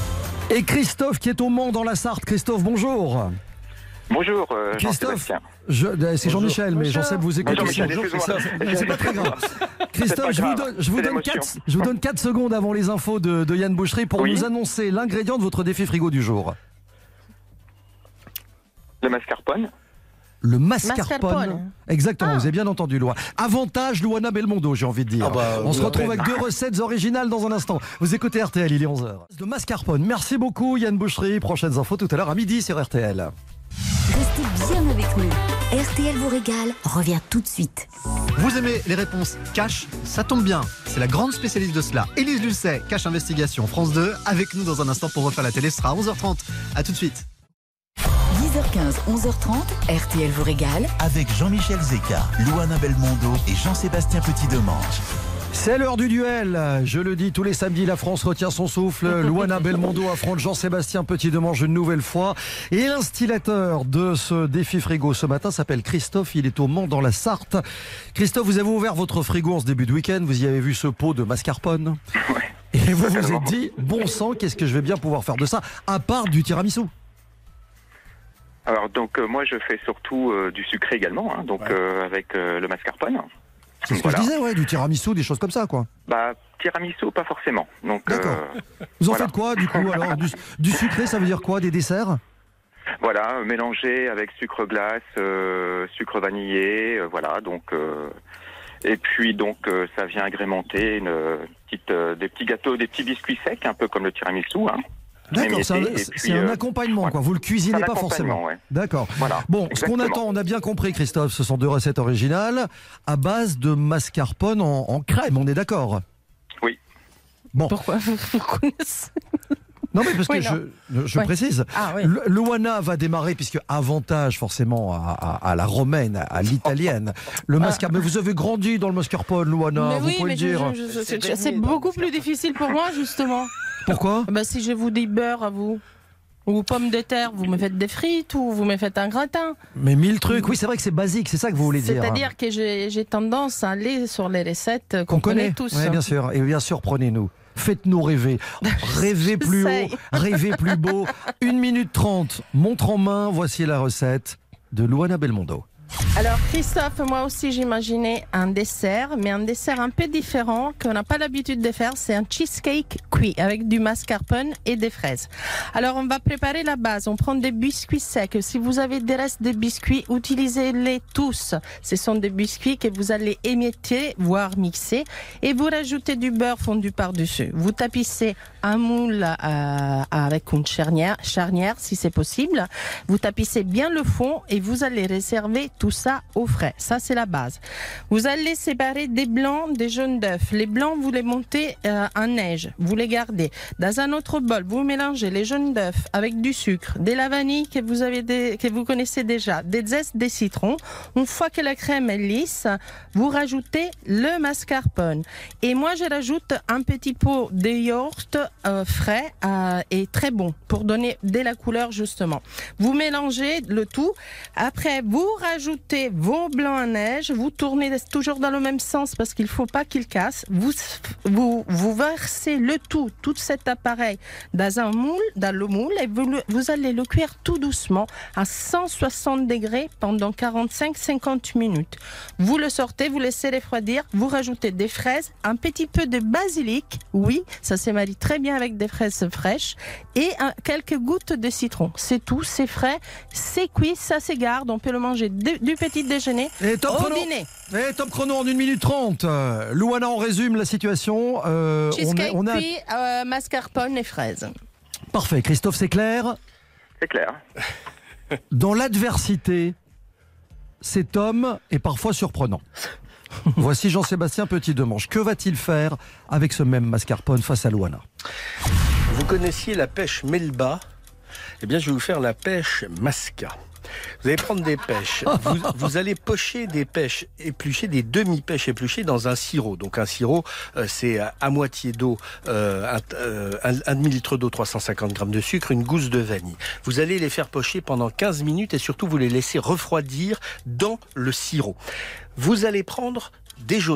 Et Christophe qui est au Mans dans la Sarthe. Christophe, bonjour. Bonjour, euh, Christophe, Jean-Sébastien. je, euh, c'est Jean-Michel, mais Jean-Seb vous écoute. Bonjour, aussi. Michel, excuse-moi. C'est- C'est pas très grave. Christophe, pas je vous grave, donne, je vous c'est donne l'émotion. quatre, je vous donne quatre secondes avant les infos de, de Yann Boucherie pour Oui. nous annoncer l'ingrédient de votre défi frigo du jour. Le mascarpone. le mascarpone. Mascarpone. Exactement, Ah. vous avez bien entendu, Loana. Avantage Luana Belmondo, j'ai envie de dire. Ah bah, On se oui, retrouve ouais. avec deux recettes originales dans un instant. Vous écoutez R T L, il est onze heures. De mascarpone, merci beaucoup Yann Boucherie. Prochaines infos tout à l'heure à midi sur R T L. Restez bien avec nous. R T L vous régale, revient tout de suite. Vous aimez les réponses cash? Ça tombe bien, c'est la grande spécialiste de cela. Élise Lucet, Cash Investigation, France deux, avec nous dans un instant pour refaire la télé. Ce sera à onze heures trente. A tout de suite. dix heures quinze, onze heures trente, R T L vous régale. Avec Jean-Michel Zeka, Luana Belmondo et Jean-Sébastien Petit-Demange. C'est l'heure du duel. Je le dis, tous les samedis, la France retient son souffle. Luana Belmondo affronte Jean-Sébastien Petit-Demange une nouvelle fois. Et l'instillateur de ce défi frigo ce matin s'appelle Christophe. Il est au Mans dans la Sarthe. Christophe, vous avez ouvert votre frigo en ce début de week-end. Vous y avez vu ce pot de mascarpone. Et vous vous êtes dit, bon sang, qu'est-ce que je vais bien pouvoir faire de ça, à part du tiramisu? Alors donc euh, moi je fais surtout euh, du sucré également, hein, donc Ouais. euh, avec euh, le mascarpone. C'est ce que Voilà. je disais, ouais, du tiramisu, des choses comme ça, quoi. Bah tiramisu pas forcément. Donc D'accord. euh, Vous en voilà. faites quoi, du coup, alors du, du sucré, ça veut dire quoi? Des desserts? Voilà, euh, mélangé avec sucre glace, euh, sucre vanillé, euh, voilà donc euh, et puis donc euh, ça vient agrémenter une euh, petite euh, des petits gâteaux, des petits biscuits secs, un peu comme le tiramisu. Hein. D'accord, c'est un, Émietté, et c'est puis, un euh, accompagnement, voilà. quoi. Vous le cuisinez C'est un pas forcément. accompagnement, ouais. D'accord. Voilà. Bon, ce qu'on Exactement. attend, on a bien compris, Christophe, ce sont deux recettes originales à base de mascarpone en, en crème, on est d'accord? Oui. Bon. Pourquoi vous, vous connaissez? Non, mais parce que Oui, non. je, je Ouais. précise, Ah, oui. le- Luana va démarrer, puisque avantage forcément à, à- à la romaine, à l'italienne. Le mascarpone, mais vous avez grandi dans le mascarpone, Luana, Mais vous oui, pouvez mais le je- dire. je- je- c'est c'est beaucoup plus difficile pour moi, justement. Pourquoi? Bah, si je vous dis beurre à vous, ou pommes de terre, vous me faites des frites ou vous me faites un gratin. Mais mille trucs, oui, c'est vrai que c'est basique, c'est ça que vous voulez dire. C'est-à-dire que j'ai j'ai tendance à aller sur les recettes qu'on Qu'on connaît connaît tous. Oui, bien sûr. Et bien sûr, prenez-nous. Faites-nous rêver. Rêvez plus haut, J'essaye. rêvez plus beau. une minute trente, montre en main, voici la recette de Luana Belmondo. Alors Christophe, moi aussi j'imaginais un dessert, mais un dessert un peu différent qu'on n'a pas l'habitude de faire, c'est un cheesecake cuit avec du mascarpone et des fraises. Alors on va préparer la base, on prend des biscuits secs. Si vous avez des restes de biscuits, utilisez-les tous. Ce sont des biscuits que vous allez émietter, voire mixer, et vous rajoutez du beurre fondu par-dessus. Vous tapissez un moule euh, avec une charnière, charnière si c'est possible. Vous tapissez bien le fond et vous allez réserver tout ça au frais. Ça, c'est la base. Vous allez séparer des blancs des jaunes d'œufs. Les blancs, vous les montez euh, en neige. Vous les gardez. Dans un autre bol, vous mélangez les jaunes d'œufs avec du sucre, de la vanille que vous, avez des, que vous connaissez déjà, des zestes, des citrons. Une fois que la crème est lisse, vous rajoutez le mascarpone. Et moi, je rajoute un petit pot de yaourt euh, frais euh, et très bon pour donner de la couleur, justement. Vous mélangez le tout. Après, vous rajoutez vos blancs à neige, vous tournez toujours dans le même sens parce qu'il ne faut pas qu'il casse. Vous, vous, vous versez le tout, tout cet appareil dans un moule, dans le moule, et vous, le- vous allez le cuire tout doucement à cent soixante degrés pendant quarante-cinq à cinquante minutes. Vous le sortez, vous laissez refroidir, vous rajoutez des fraises, un petit peu de basilic, oui, ça se marie très bien avec des fraises fraîches, et un- quelques gouttes de citron. C'est tout, c'est frais, c'est cuit, ça se garde, on peut le manger de- du petit déjeuner Et top au chrono. dîner. Et top chrono en une minute trente. Euh, Luana, on résume la situation. Euh, on, Cheesecake est- on a... cuit, euh, mascarpone et fraises. Parfait, Christophe, c'est clair. C'est clair. Dans l'adversité, cet homme est parfois surprenant. Voici Jean-Sébastien Petit-Demange. Que va-t-il faire avec ce même mascarpone face à Luana? Vous connaissiez la pêche Melba? Eh bien, je vais vous faire la pêche Masca. Vous allez prendre des pêches. Vous, vous allez pocher des pêches épluchées, des demi-pêches épluchées dans un sirop. Donc un sirop, euh, c'est à, à moitié d'eau, euh, un, euh, un, un demi-litre d'eau, trois cent cinquante grammes de sucre, une gousse de vanille. Vous allez les faire pocher pendant quinze minutes et surtout vous les laissez refroidir dans le sirop. Vous allez prendre des jaunes d'œufs,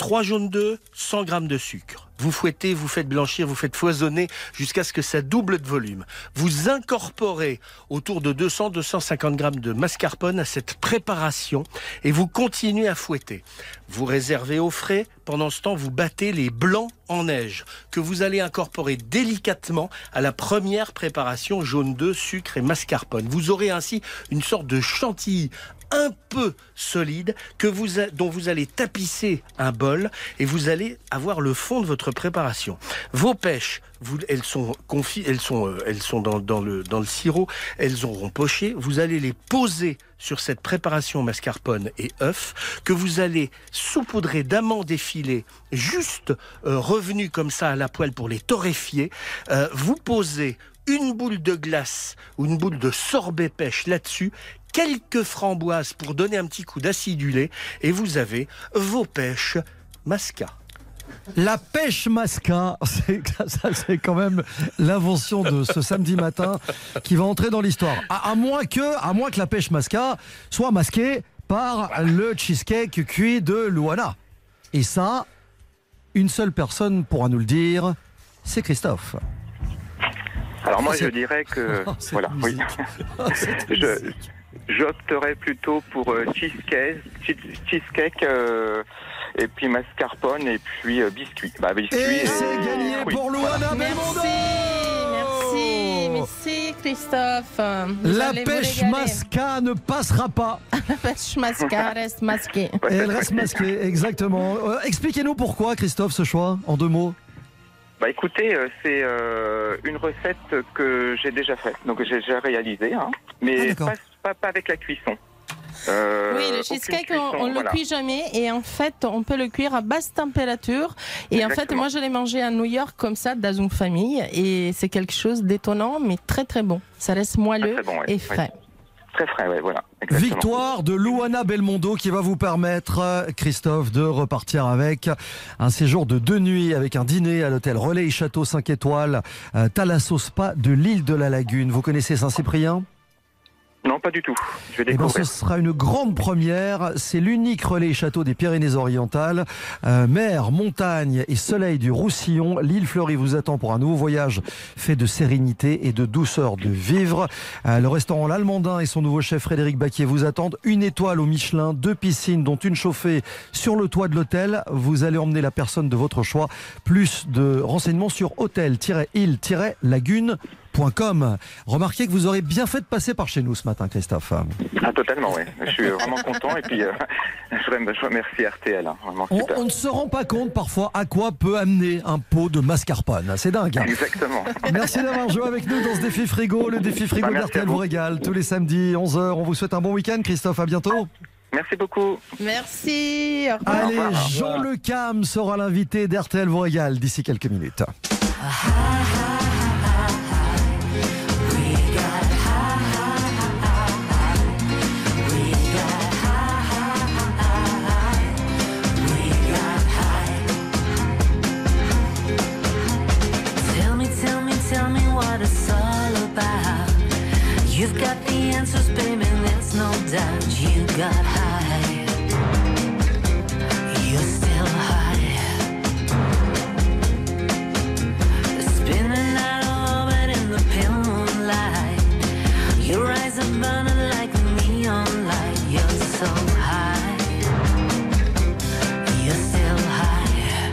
trois jaunes d'œufs, cent grammes de sucre. Vous fouettez, vous faites blanchir, vous faites foisonner jusqu'à ce que ça double de volume. Vous incorporez autour de deux cents à deux cent cinquante grammes de mascarpone à cette préparation et vous continuez à fouetter. Vous réservez au frais. Pendant ce temps, vous battez les blancs en neige que vous allez incorporer délicatement à la première préparation jaune d'œuf, sucre et mascarpone. Vous aurez ainsi une sorte de chantilly un peu solide que vous a, dont vous allez tapisser un bol et vous allez avoir le fond de votre préparation. Vos pêches, vous, elles sont confi- elles sont, euh, elles sont dans, dans, le, dans le sirop, elles auront poché. Vous allez les poser sur cette préparation mascarpone et œufs que vous allez saupoudrer d'amandes effilées, juste euh, revenues comme ça à la poêle pour les torréfier. Euh, vous posez une boule de glace ou une boule de sorbet pêche là-dessus, quelques framboises pour donner un petit coup d'acidulé et vous avez vos pêches Masca. La pêche Masca, c'est, ça, c'est quand même l'invention de ce samedi matin qui va entrer dans l'histoire. À, à, moins que, à moins que la pêche Masca soit masquée par le cheesecake cuit de Louana. Et ça, une seule personne pourra nous le dire, c'est Christophe. Alors moi, je dirais que... Oh, voilà, oui. Oh, je, j'opterais plutôt pour euh, cheesecake, cheesecake euh, et puis mascarpone et puis euh, biscuit. Bah, biscuit et, et c'est gagné fruits. pour Louana Belmondo. Merci, merci Christophe. Vous La allez vous pêche régaler. Masca ne passera pas. La pêche Masca reste masquée. Et elle reste masquée, exactement. Euh, expliquez-nous pourquoi, Christophe, ce choix, en deux mots. Bah écoutez, euh, c'est euh, une recette que j'ai déjà faite, donc j'ai déjà réalisée, hein, mais Ah, pas, pas, pas avec la cuisson. Euh, Oui, le aucune cheesecake, cuisson, on ne voilà. le cuit jamais et en fait, on peut le cuire à basse température. Et en fait, Exactement. moi, je l'ai mangé à New York comme ça, dans une famille, et c'est quelque chose d'étonnant, mais très très bon. Ça reste moelleux Très, très bon, ouais, et ouais. frais. Très frais, ouais, voilà. Exactement. Victoire de Louana Belmondo qui va vous permettre, Christophe, de repartir avec un séjour de deux nuits avec un dîner à l'hôtel Relais Château cinq étoiles, euh, Thalasso Spa de l'île de la Lagune. Vous connaissez Saint-Cyprien ? Non, pas du tout. Je vais Eh ben, découvrir. ce sera une grande première. C'est l'unique relais château des Pyrénées-Orientales. Euh, mer, montagne et soleil du Roussillon. L'île fleurie vous attend pour un nouveau voyage fait de sérénité et de douceur de vivre. Euh, le restaurant L'Allemandin et son nouveau chef Frédéric Baquier vous attendent. Une étoile au Michelin, deux piscines dont une chauffée sur le toit de l'hôtel. Vous allez emmener la personne de votre choix. Plus de renseignements sur hôtel-île-lagune point com. Remarquez que vous aurez bien fait de passer par chez nous ce matin, Christophe. Ah, totalement, oui. Je suis vraiment content et puis euh, je remercie R T L. Hein, vraiment On, super. on ne se rend pas compte parfois à quoi peut amener un pot de mascarpone. C'est dingue. Hein. Exactement. Merci d'avoir joué avec nous dans ce défi frigo. Le défi frigo Bah, merci d'R T L à vous. vous régale tous les samedis onze heures. On vous souhaite un bon week-end, Christophe. À bientôt. Merci beaucoup. Merci. Au revoir. Allez, Au revoir. Jean Le Cam sera l'invité d'R T L vous régale d'ici quelques minutes. Tell me, tell me, tell me what it's all about. You've got the answers, baby, there's no doubt. You got high. You're still high. Spinning out of orbit in the pale moonlight. Your eyes are burning like a neon light. You're so high. You're still high.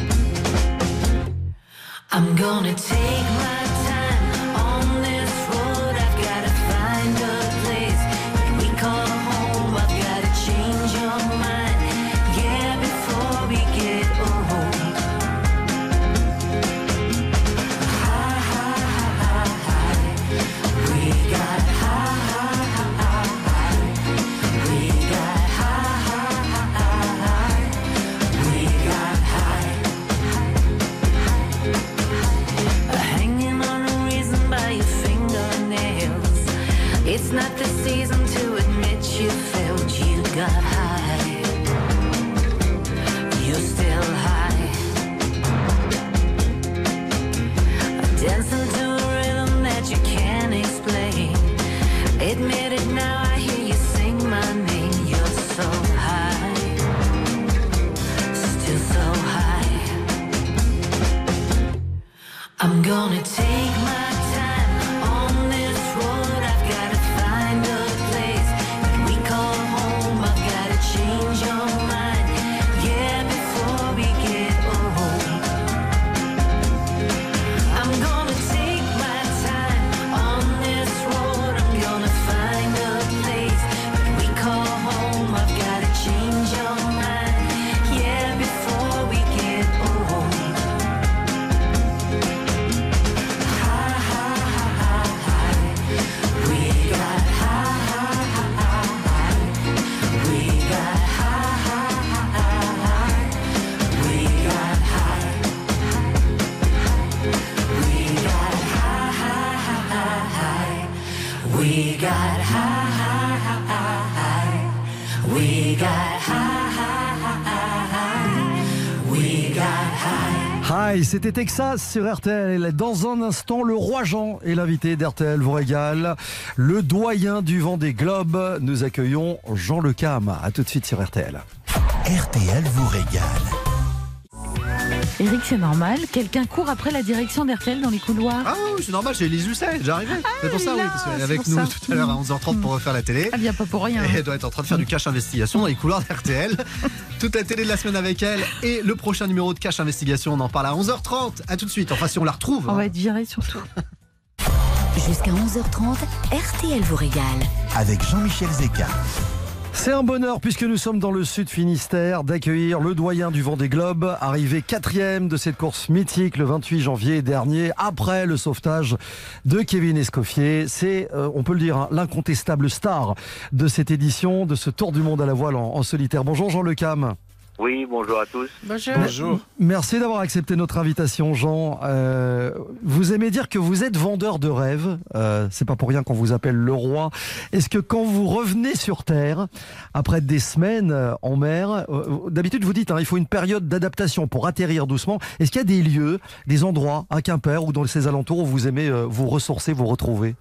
I'm gonna take my time on this road. I've gotta find a place that we call home. I've gotta change your mind, yeah, before we get old. High, high, high, high. We got high, high, high, high. We got high, high, high, high. We got high. Hanging on a reason by your fingernails. It's not the season to admit you failed. You got high. You're still high. Dancing to a rhythm that you can't explain. Admit it now, I hear you sing my name. You're so high. Still gonna take my time on this road. I've gotta find a place that we call home. I've gotta change your mind, yeah, before we get old. I'm gonna take my time on this road. I'm gonna find a place that we call home. I've gotta change your mind, yeah, before we get old. We got high, high, high. We got high, high, high. We got high. Hi, c'était Texas sur R T L. Dans un instant, le roi Jean est l'invité d'R T L vous régale. Le doyen du Vendée Globe. Nous accueillons Jean Le Cam. A tout de suite sur R T L. R T L vous régale. Eric, c'est normal. Quelqu'un court après la direction d'R T L dans les couloirs. Ah oui, c'est normal, j'ai Élise Lucet, j'arrivais. c'est pour ça, là, oui, parce qu'elle est c'est avec pour nous ça. tout à l'heure à onze heures trente pour refaire la télé. Elle vient pas pour rien. Et elle doit être en train de faire du cash investigation dans les couloirs d'R T L. Toute la télé de la semaine avec elle. Et le prochain numéro de cash investigation, on en parle à onze heures trente. À tout de suite. Enfin, si on la retrouve. On hein. va être viré surtout. Jusqu'à onze heures trente, R T L vous régale. Avec Jean-Michel Zeka. C'est un bonheur, puisque nous sommes dans le Sud Finistère, d'accueillir le doyen du Vendée Globe, arrivé quatrième de cette course mythique le vingt-huit janvier dernier, après le sauvetage de Kevin Escoffier. C'est, euh, on peut le dire, hein, l'incontestable star de cette édition, de ce Tour du Monde à la voile en, en solitaire. Bonjour Jean Le Cam. Oui, bonjour à tous. Bonjour. Merci d'avoir accepté notre invitation, Jean. Euh, vous aimez dire que vous êtes vendeur de rêves. Euh, c'est pas pour rien qu'on vous appelle le roi. Est-ce que quand vous revenez sur Terre, après des semaines euh, en mer, euh, d'habitude vous dites, hein, il faut une période d'adaptation pour atterrir doucement. Est-ce qu'il y a des lieux, des endroits à Quimper ou dans ces alentours où vous aimez euh, vous ressourcer, vous retrouver?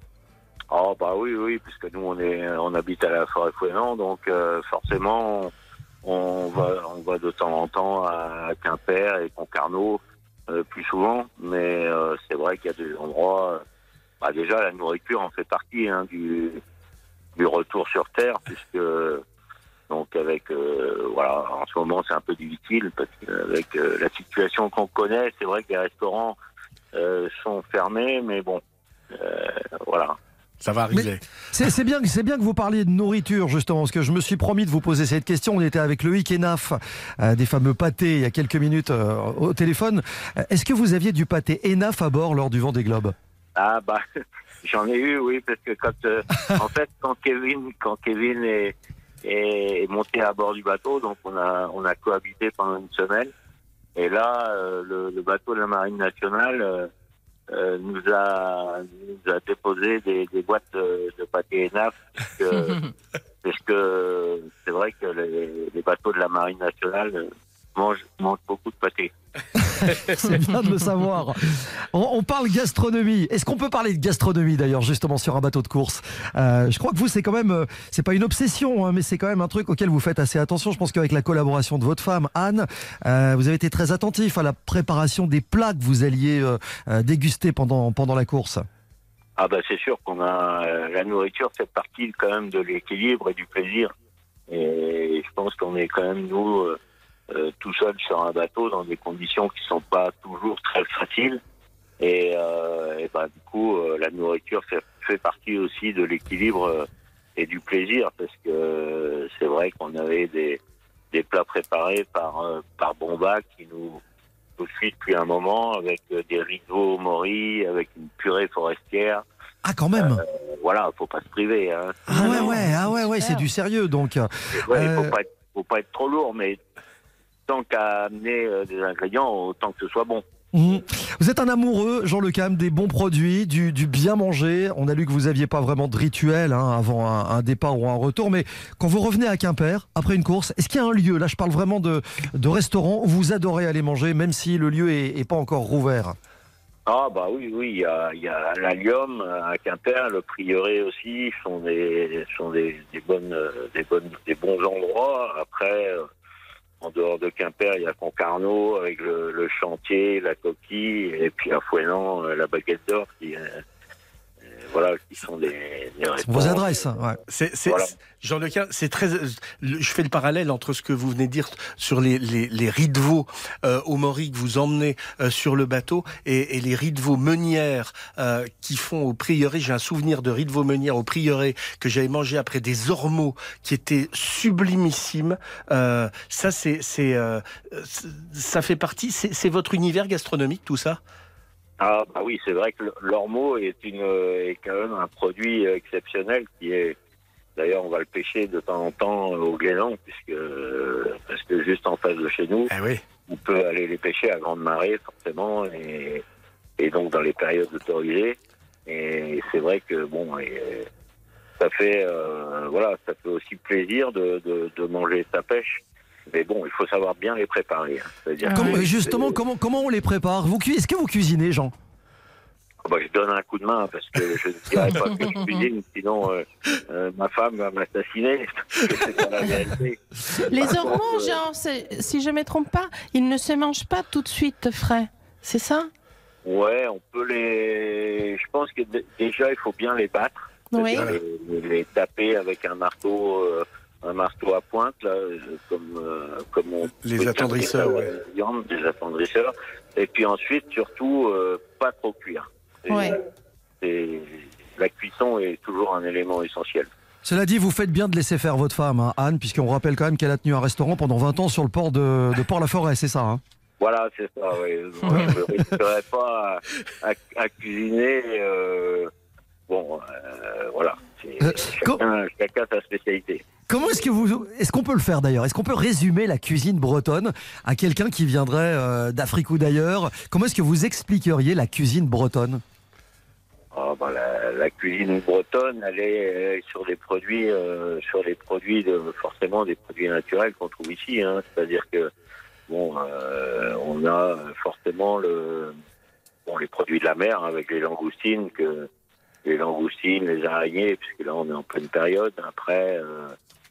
Oh bah oui, oui, puisque nous on est, on habite à la Forêt-Fouesnant, donc euh, forcément. On va, on va de temps en temps à Quimper et Concarneau euh, plus souvent, mais euh, c'est vrai qu'il y a des endroits. Euh, bah déjà, la nourriture en fait partie hein, du, du retour sur terre, puisque donc avec euh, voilà, en ce moment c'est un peu difficile parce qu'avec euh, la situation qu'on connaît, c'est vrai que les restaurants euh, sont fermés, mais bon, euh, voilà. Ça va arriver. C'est c'est bien, c'est bien que vous parliez de nourriture, justement, parce que je me suis promis de vous poser cette question. On était avec Loïc Enaf, euh, des fameux pâtés, il y a quelques minutes euh, au téléphone. Euh, Est-ce que vous aviez du pâté Enaf à bord lors du Vendée Globe? Ah bah j'en ai eu, oui, parce que quand euh, en fait quand Kevin quand Kevin est, est monté à bord du bateau, donc on a on a cohabité pendant une semaine, et là euh, le, le bateau de la Marine nationale euh, Euh, nous a nous a déposé des, des boîtes de, de pâté Enaf, parce que, parce que c'est vrai que les, les bateaux de la Marine nationale mangent, mangent beaucoup de pâté. C'est bien de le savoir. On, on parle gastronomie. Est-ce qu'on peut parler de gastronomie d'ailleurs justement sur un bateau de course? euh, Je crois que vous c'est quand même, euh, c'est pas une obsession, hein, mais c'est quand même un truc auquel vous faites assez attention. Je pense qu'avec la collaboration de votre femme Anne, euh, vous avez été très attentif à la préparation des plats que vous alliez euh, euh, déguster pendant pendant la course. Ah bah c'est sûr qu'on a euh, la nourriture fait partie quand même de l'équilibre et du plaisir. Et je pense qu'on est quand même nous euh, euh, tout seul sur un bateau dans des conditions qui sont pas toujours très faciles. Et, euh, et bah du coup euh, la nourriture fait, fait partie aussi de l'équilibre euh, et du plaisir, parce que euh, c'est vrai qu'on avait des des plats préparés par euh, par Bomba qui nous nous suit depuis un moment, avec euh, des rigots moris, avec une purée forestière. Ah quand même. Euh, voilà, faut pas se priver. Hein. Ah ouais ouais ah ouais ouais c'est du sérieux donc. Ouais, euh... faut pas être, faut pas être trop lourd, mais tant qu'à amener euh, des ingrédients, autant que ce soit bon. Mmh. Vous êtes un amoureux, Jean Le Cam, des bons produits, du, du bien manger. On a lu que vous aviez pas vraiment de rituel hein, avant un, un départ ou un retour, mais quand vous revenez à Quimper après une course, est-ce qu'il y a un lieu, là je parle vraiment de, de restaurant, où vous adorez aller manger, même si le lieu est, est pas encore rouvert? Ah bah oui, oui, il y a, il y a l'Allium à Quimper, le Prieuré aussi, sont des sont des, des bonnes des bonnes des bons endroits. Après, en dehors de Quimper, il y a Concarneau avec le, le chantier, la coquille, et puis à Fouesnant, euh, la baguette d'or, qui, euh, euh, voilà, qui sont des, des Vos adresses, ouais. C'est, c'est, Voilà. Jean Lequin, c'est très. Je fais le parallèle entre ce que vous venez de dire sur les, les, les riz de veau euh, au Maury que vous emmenez euh, sur le bateau et, et les riz de veau meunières euh, qui font au prieuré. J'ai un souvenir de riz de veau meunières au prieuré que j'avais mangé après des ormeaux qui étaient sublimissimes. Euh, ça, c'est, c'est, euh, ça fait partie. C'est, c'est votre univers gastronomique, tout ça. Ah bah oui, c'est vrai que l'ormeau est une est quand même un produit exceptionnel qui est. D'ailleurs, on va le pêcher de temps en temps au Glénan, puisque parce que juste en face de chez nous, ah oui. on peut aller les pêcher à grande marée forcément, et, et donc dans les périodes autorisées. Et c'est vrai que bon, et, ça fait euh, voilà, ça fait aussi plaisir de, de, de manger sa pêche. Mais bon, il faut savoir bien les préparer. Hein. C'est-à-dire Comment- que- justement, comment, comment on les prépare vous, cu- Est-ce que vous cuisinez, Jean? Bah, je donne un coup de main parce que je ne dirais pas que je cuisine, sinon euh, euh, ma femme va m'assassiner. C'est pas la vérité. Les Par ormeaux, contre, euh, genre, c'est- si je ne me trompe pas, ils ne se mangent pas tout de suite frais. C'est ça? Ouais, on peut les. Je pense que d- déjà il faut bien les battre, Oui. c'est-à-dire les, les taper avec un marteau, euh, un marteau à pointe là, euh, comme euh, comme on. Les peut attendrisseurs, taper ouais. la viande, des attendrisseurs. Et puis ensuite, surtout, euh, pas trop cuire. C'est- Ouais. c'est- La cuisson est toujours un élément essentiel. Cela dit, vous faites bien de laisser faire votre femme, hein, Anne, puisqu'on rappelle quand même qu'elle a tenu un restaurant pendant vingt ans sur le port de, de Port-la-Forêt, c'est ça, hein? Voilà, c'est ça, oui. Moi, je ne risquerais pas à, à- à cuisiner. euh, bon, euh, voilà. C'est- Euh, chacun, chacun sa spécialité. Comment est-ce que vous, est-ce qu'on peut le faire d'ailleurs? Est-ce qu'on peut résumer la cuisine bretonne à quelqu'un qui viendrait euh, d'Afrique ou d'ailleurs? Comment est-ce que vous expliqueriez la cuisine bretonne? Ah, bah, la, la cuisine bretonne, elle est, elle est sur des produits, euh, sur des produits de, forcément des produits naturels qu'on trouve ici. Hein. C'est-à-dire que bon, euh, on a forcément le, bon, les produits de la mer avec les langoustines, que les langoustines, les araignées, puisque là on est en pleine période. Après, euh,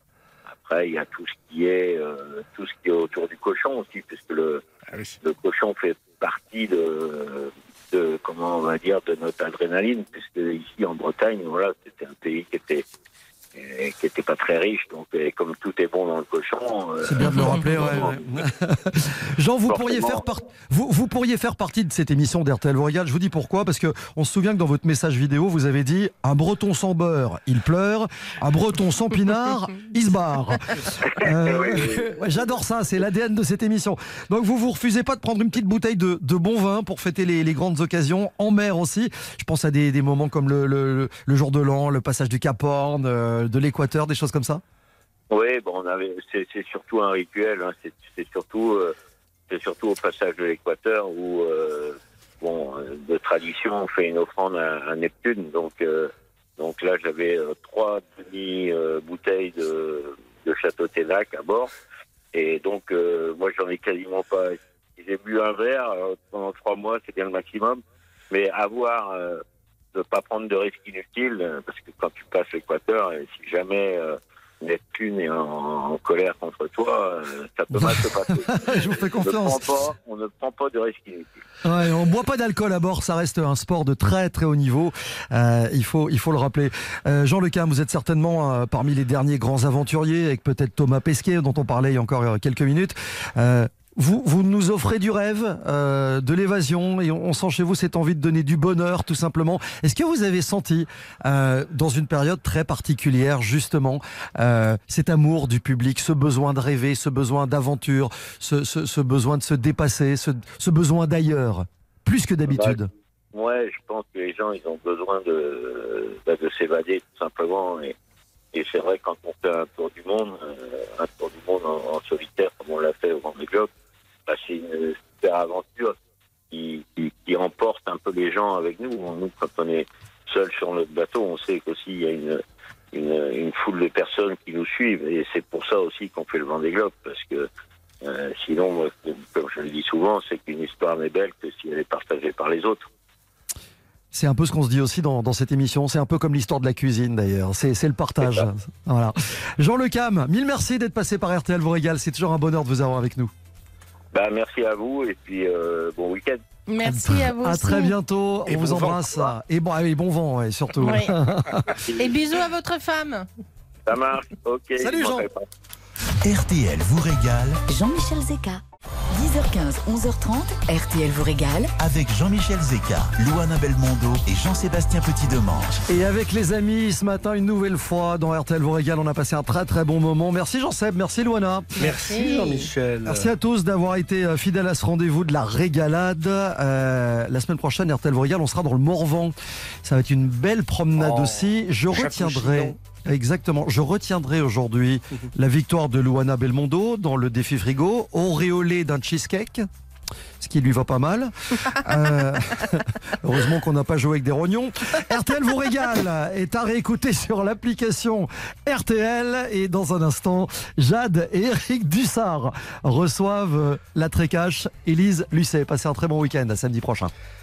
après il y a tout ce qui est, euh, tout ce qui est autour du cochon aussi, puisque le, Ah oui. le cochon fait partie de, de, comment on va dire, de notre adrénaline, puisque ici en Bretagne, voilà, c'était un pays qui était, euh, qui était pas très riche, donc et comme tout est bon dans le cochon. euh, C'est bien de le rappeler, ouais, ouais. Jean, vous pourriez, faire par- vous, vous pourriez faire partie de cette émission d'R T L vous régale. Je vous dis pourquoi, parce que on se souvient que dans votre message vidéo, vous avez dit un breton sans beurre, il pleure, un breton sans pinard, il se barre. Euh, ouais, j'adore ça, c'est l'A D N de cette émission. Donc vous vous refusez pas de prendre une petite bouteille de, de bon vin pour fêter les, les grandes occasions, en mer aussi. Je pense à des, des moments comme le, le, le jour de l'an, le passage du Cap Horn, euh, de l'Équateur, des choses comme ça. Oui, bon, on avait, c'est, c'est surtout un rituel. Hein, c'est, c'est surtout, euh, c'est surtout au passage de l'Équateur où, euh, bon, euh, de tradition, on fait une offrande à, à Neptune. Donc, euh, donc là, j'avais euh, trois demi euh, bouteilles de, de Château Ténac à bord, et donc euh, moi, j'en ai quasiment pas. J'ai bu un verre euh, pendant trois mois, c'est bien le maximum. Mais avoir, euh, de pas prendre de risques inutiles, euh, parce que quand tu passes l'Équateur, et si jamais euh, Neptune est en, en colère contre toi, euh, ça peut mal se passer. Je vous fais On ne confiance. prend pas, on ne prend pas de risques inutiles. Ouais, on boit pas d'alcool à bord, ça reste un sport de très très haut niveau. Euh, il faut il faut le rappeler. Euh, Jean Lequin, vous êtes certainement euh, parmi les derniers grands aventuriers, avec peut-être Thomas Pesquet dont on parlait il y a encore euh, quelques minutes. Euh, Vous, vous nous offrez du rêve, euh, de l'évasion, et on, on sent chez vous cette envie de donner du bonheur, tout simplement. Est-ce que vous avez senti, euh, dans une période très particulière, justement, euh, cet amour du public, ce besoin de rêver, ce besoin d'aventure, ce, ce, ce besoin de se dépasser, ce, ce besoin d'ailleurs, plus que d'habitude? Ouais, je pense que les gens, ils ont besoin de, bah, de s'évader, tout simplement. Et, et c'est vrai, quand on fait un tour du monde, euh, un tour du monde en, en solitaire, comme on l'a fait au Vendée Globe, bah, c'est une super aventure qui, qui, qui emporte un peu les gens avec nous. Nous, quand on est seul sur notre bateau, on sait qu'aussi il y a une, une, une foule de personnes qui nous suivent. Et c'est pour ça aussi qu'on fait le Vendée Globe, parce que euh, sinon, moi, comme je le dis souvent, c'est qu'une histoire n'est belle que si elle est partagée par les autres. C'est un peu ce qu'on se dit aussi dans, dans cette émission. C'est un peu comme l'histoire de la cuisine d'ailleurs. C'est, c'est le partage. Voilà. Jean Le Cam, mille merci d'être passé par R T L vous régale. C'est toujours un bonheur de vous avoir avec nous. Bah, merci à vous et puis euh, bon week-end. Merci à vous À aussi. très bientôt. Et On vous bon vent, embrasse. quoi. Et bon, et bon vent, ouais, surtout. Oui. Et bisous à votre femme. Ça marche, ok. Salut, je Jean. manquerai pas. R T L vous régale Jean-Michel Zeka. dix heures quinze, onze heures trente, R T L vous régale. avec Jean-Michel Zeka, Luana Belmondo et Jean-Sébastien Petit-Demange. Et avec les amis, ce matin, une nouvelle fois dans R T L vous régale, on a passé un très très bon moment. Merci Jean-Seb, merci Luana. Merci Jean-Michel. Merci à tous d'avoir été euh, fidèles à ce rendez-vous de la régalade. Euh, la semaine prochaine, R T L vous régale, on sera dans le Morvan. Ça va être une belle promenade Oh, aussi. Je retiendrai. Chacouchillon. Exactement. Je retiendrai aujourd'hui la victoire de Luana Belmondo dans le défi frigo, auréolé d'un cheesecake, ce qui lui va pas mal. Euh, heureusement qu'on n'a pas joué avec des rognons. R T L vous régale est à réécouter sur l'application R T L. Et dans un instant, Jade et Eric Dussard reçoivent la Trécache, Élise Lucet. Passez un très bon week-end. À samedi prochain.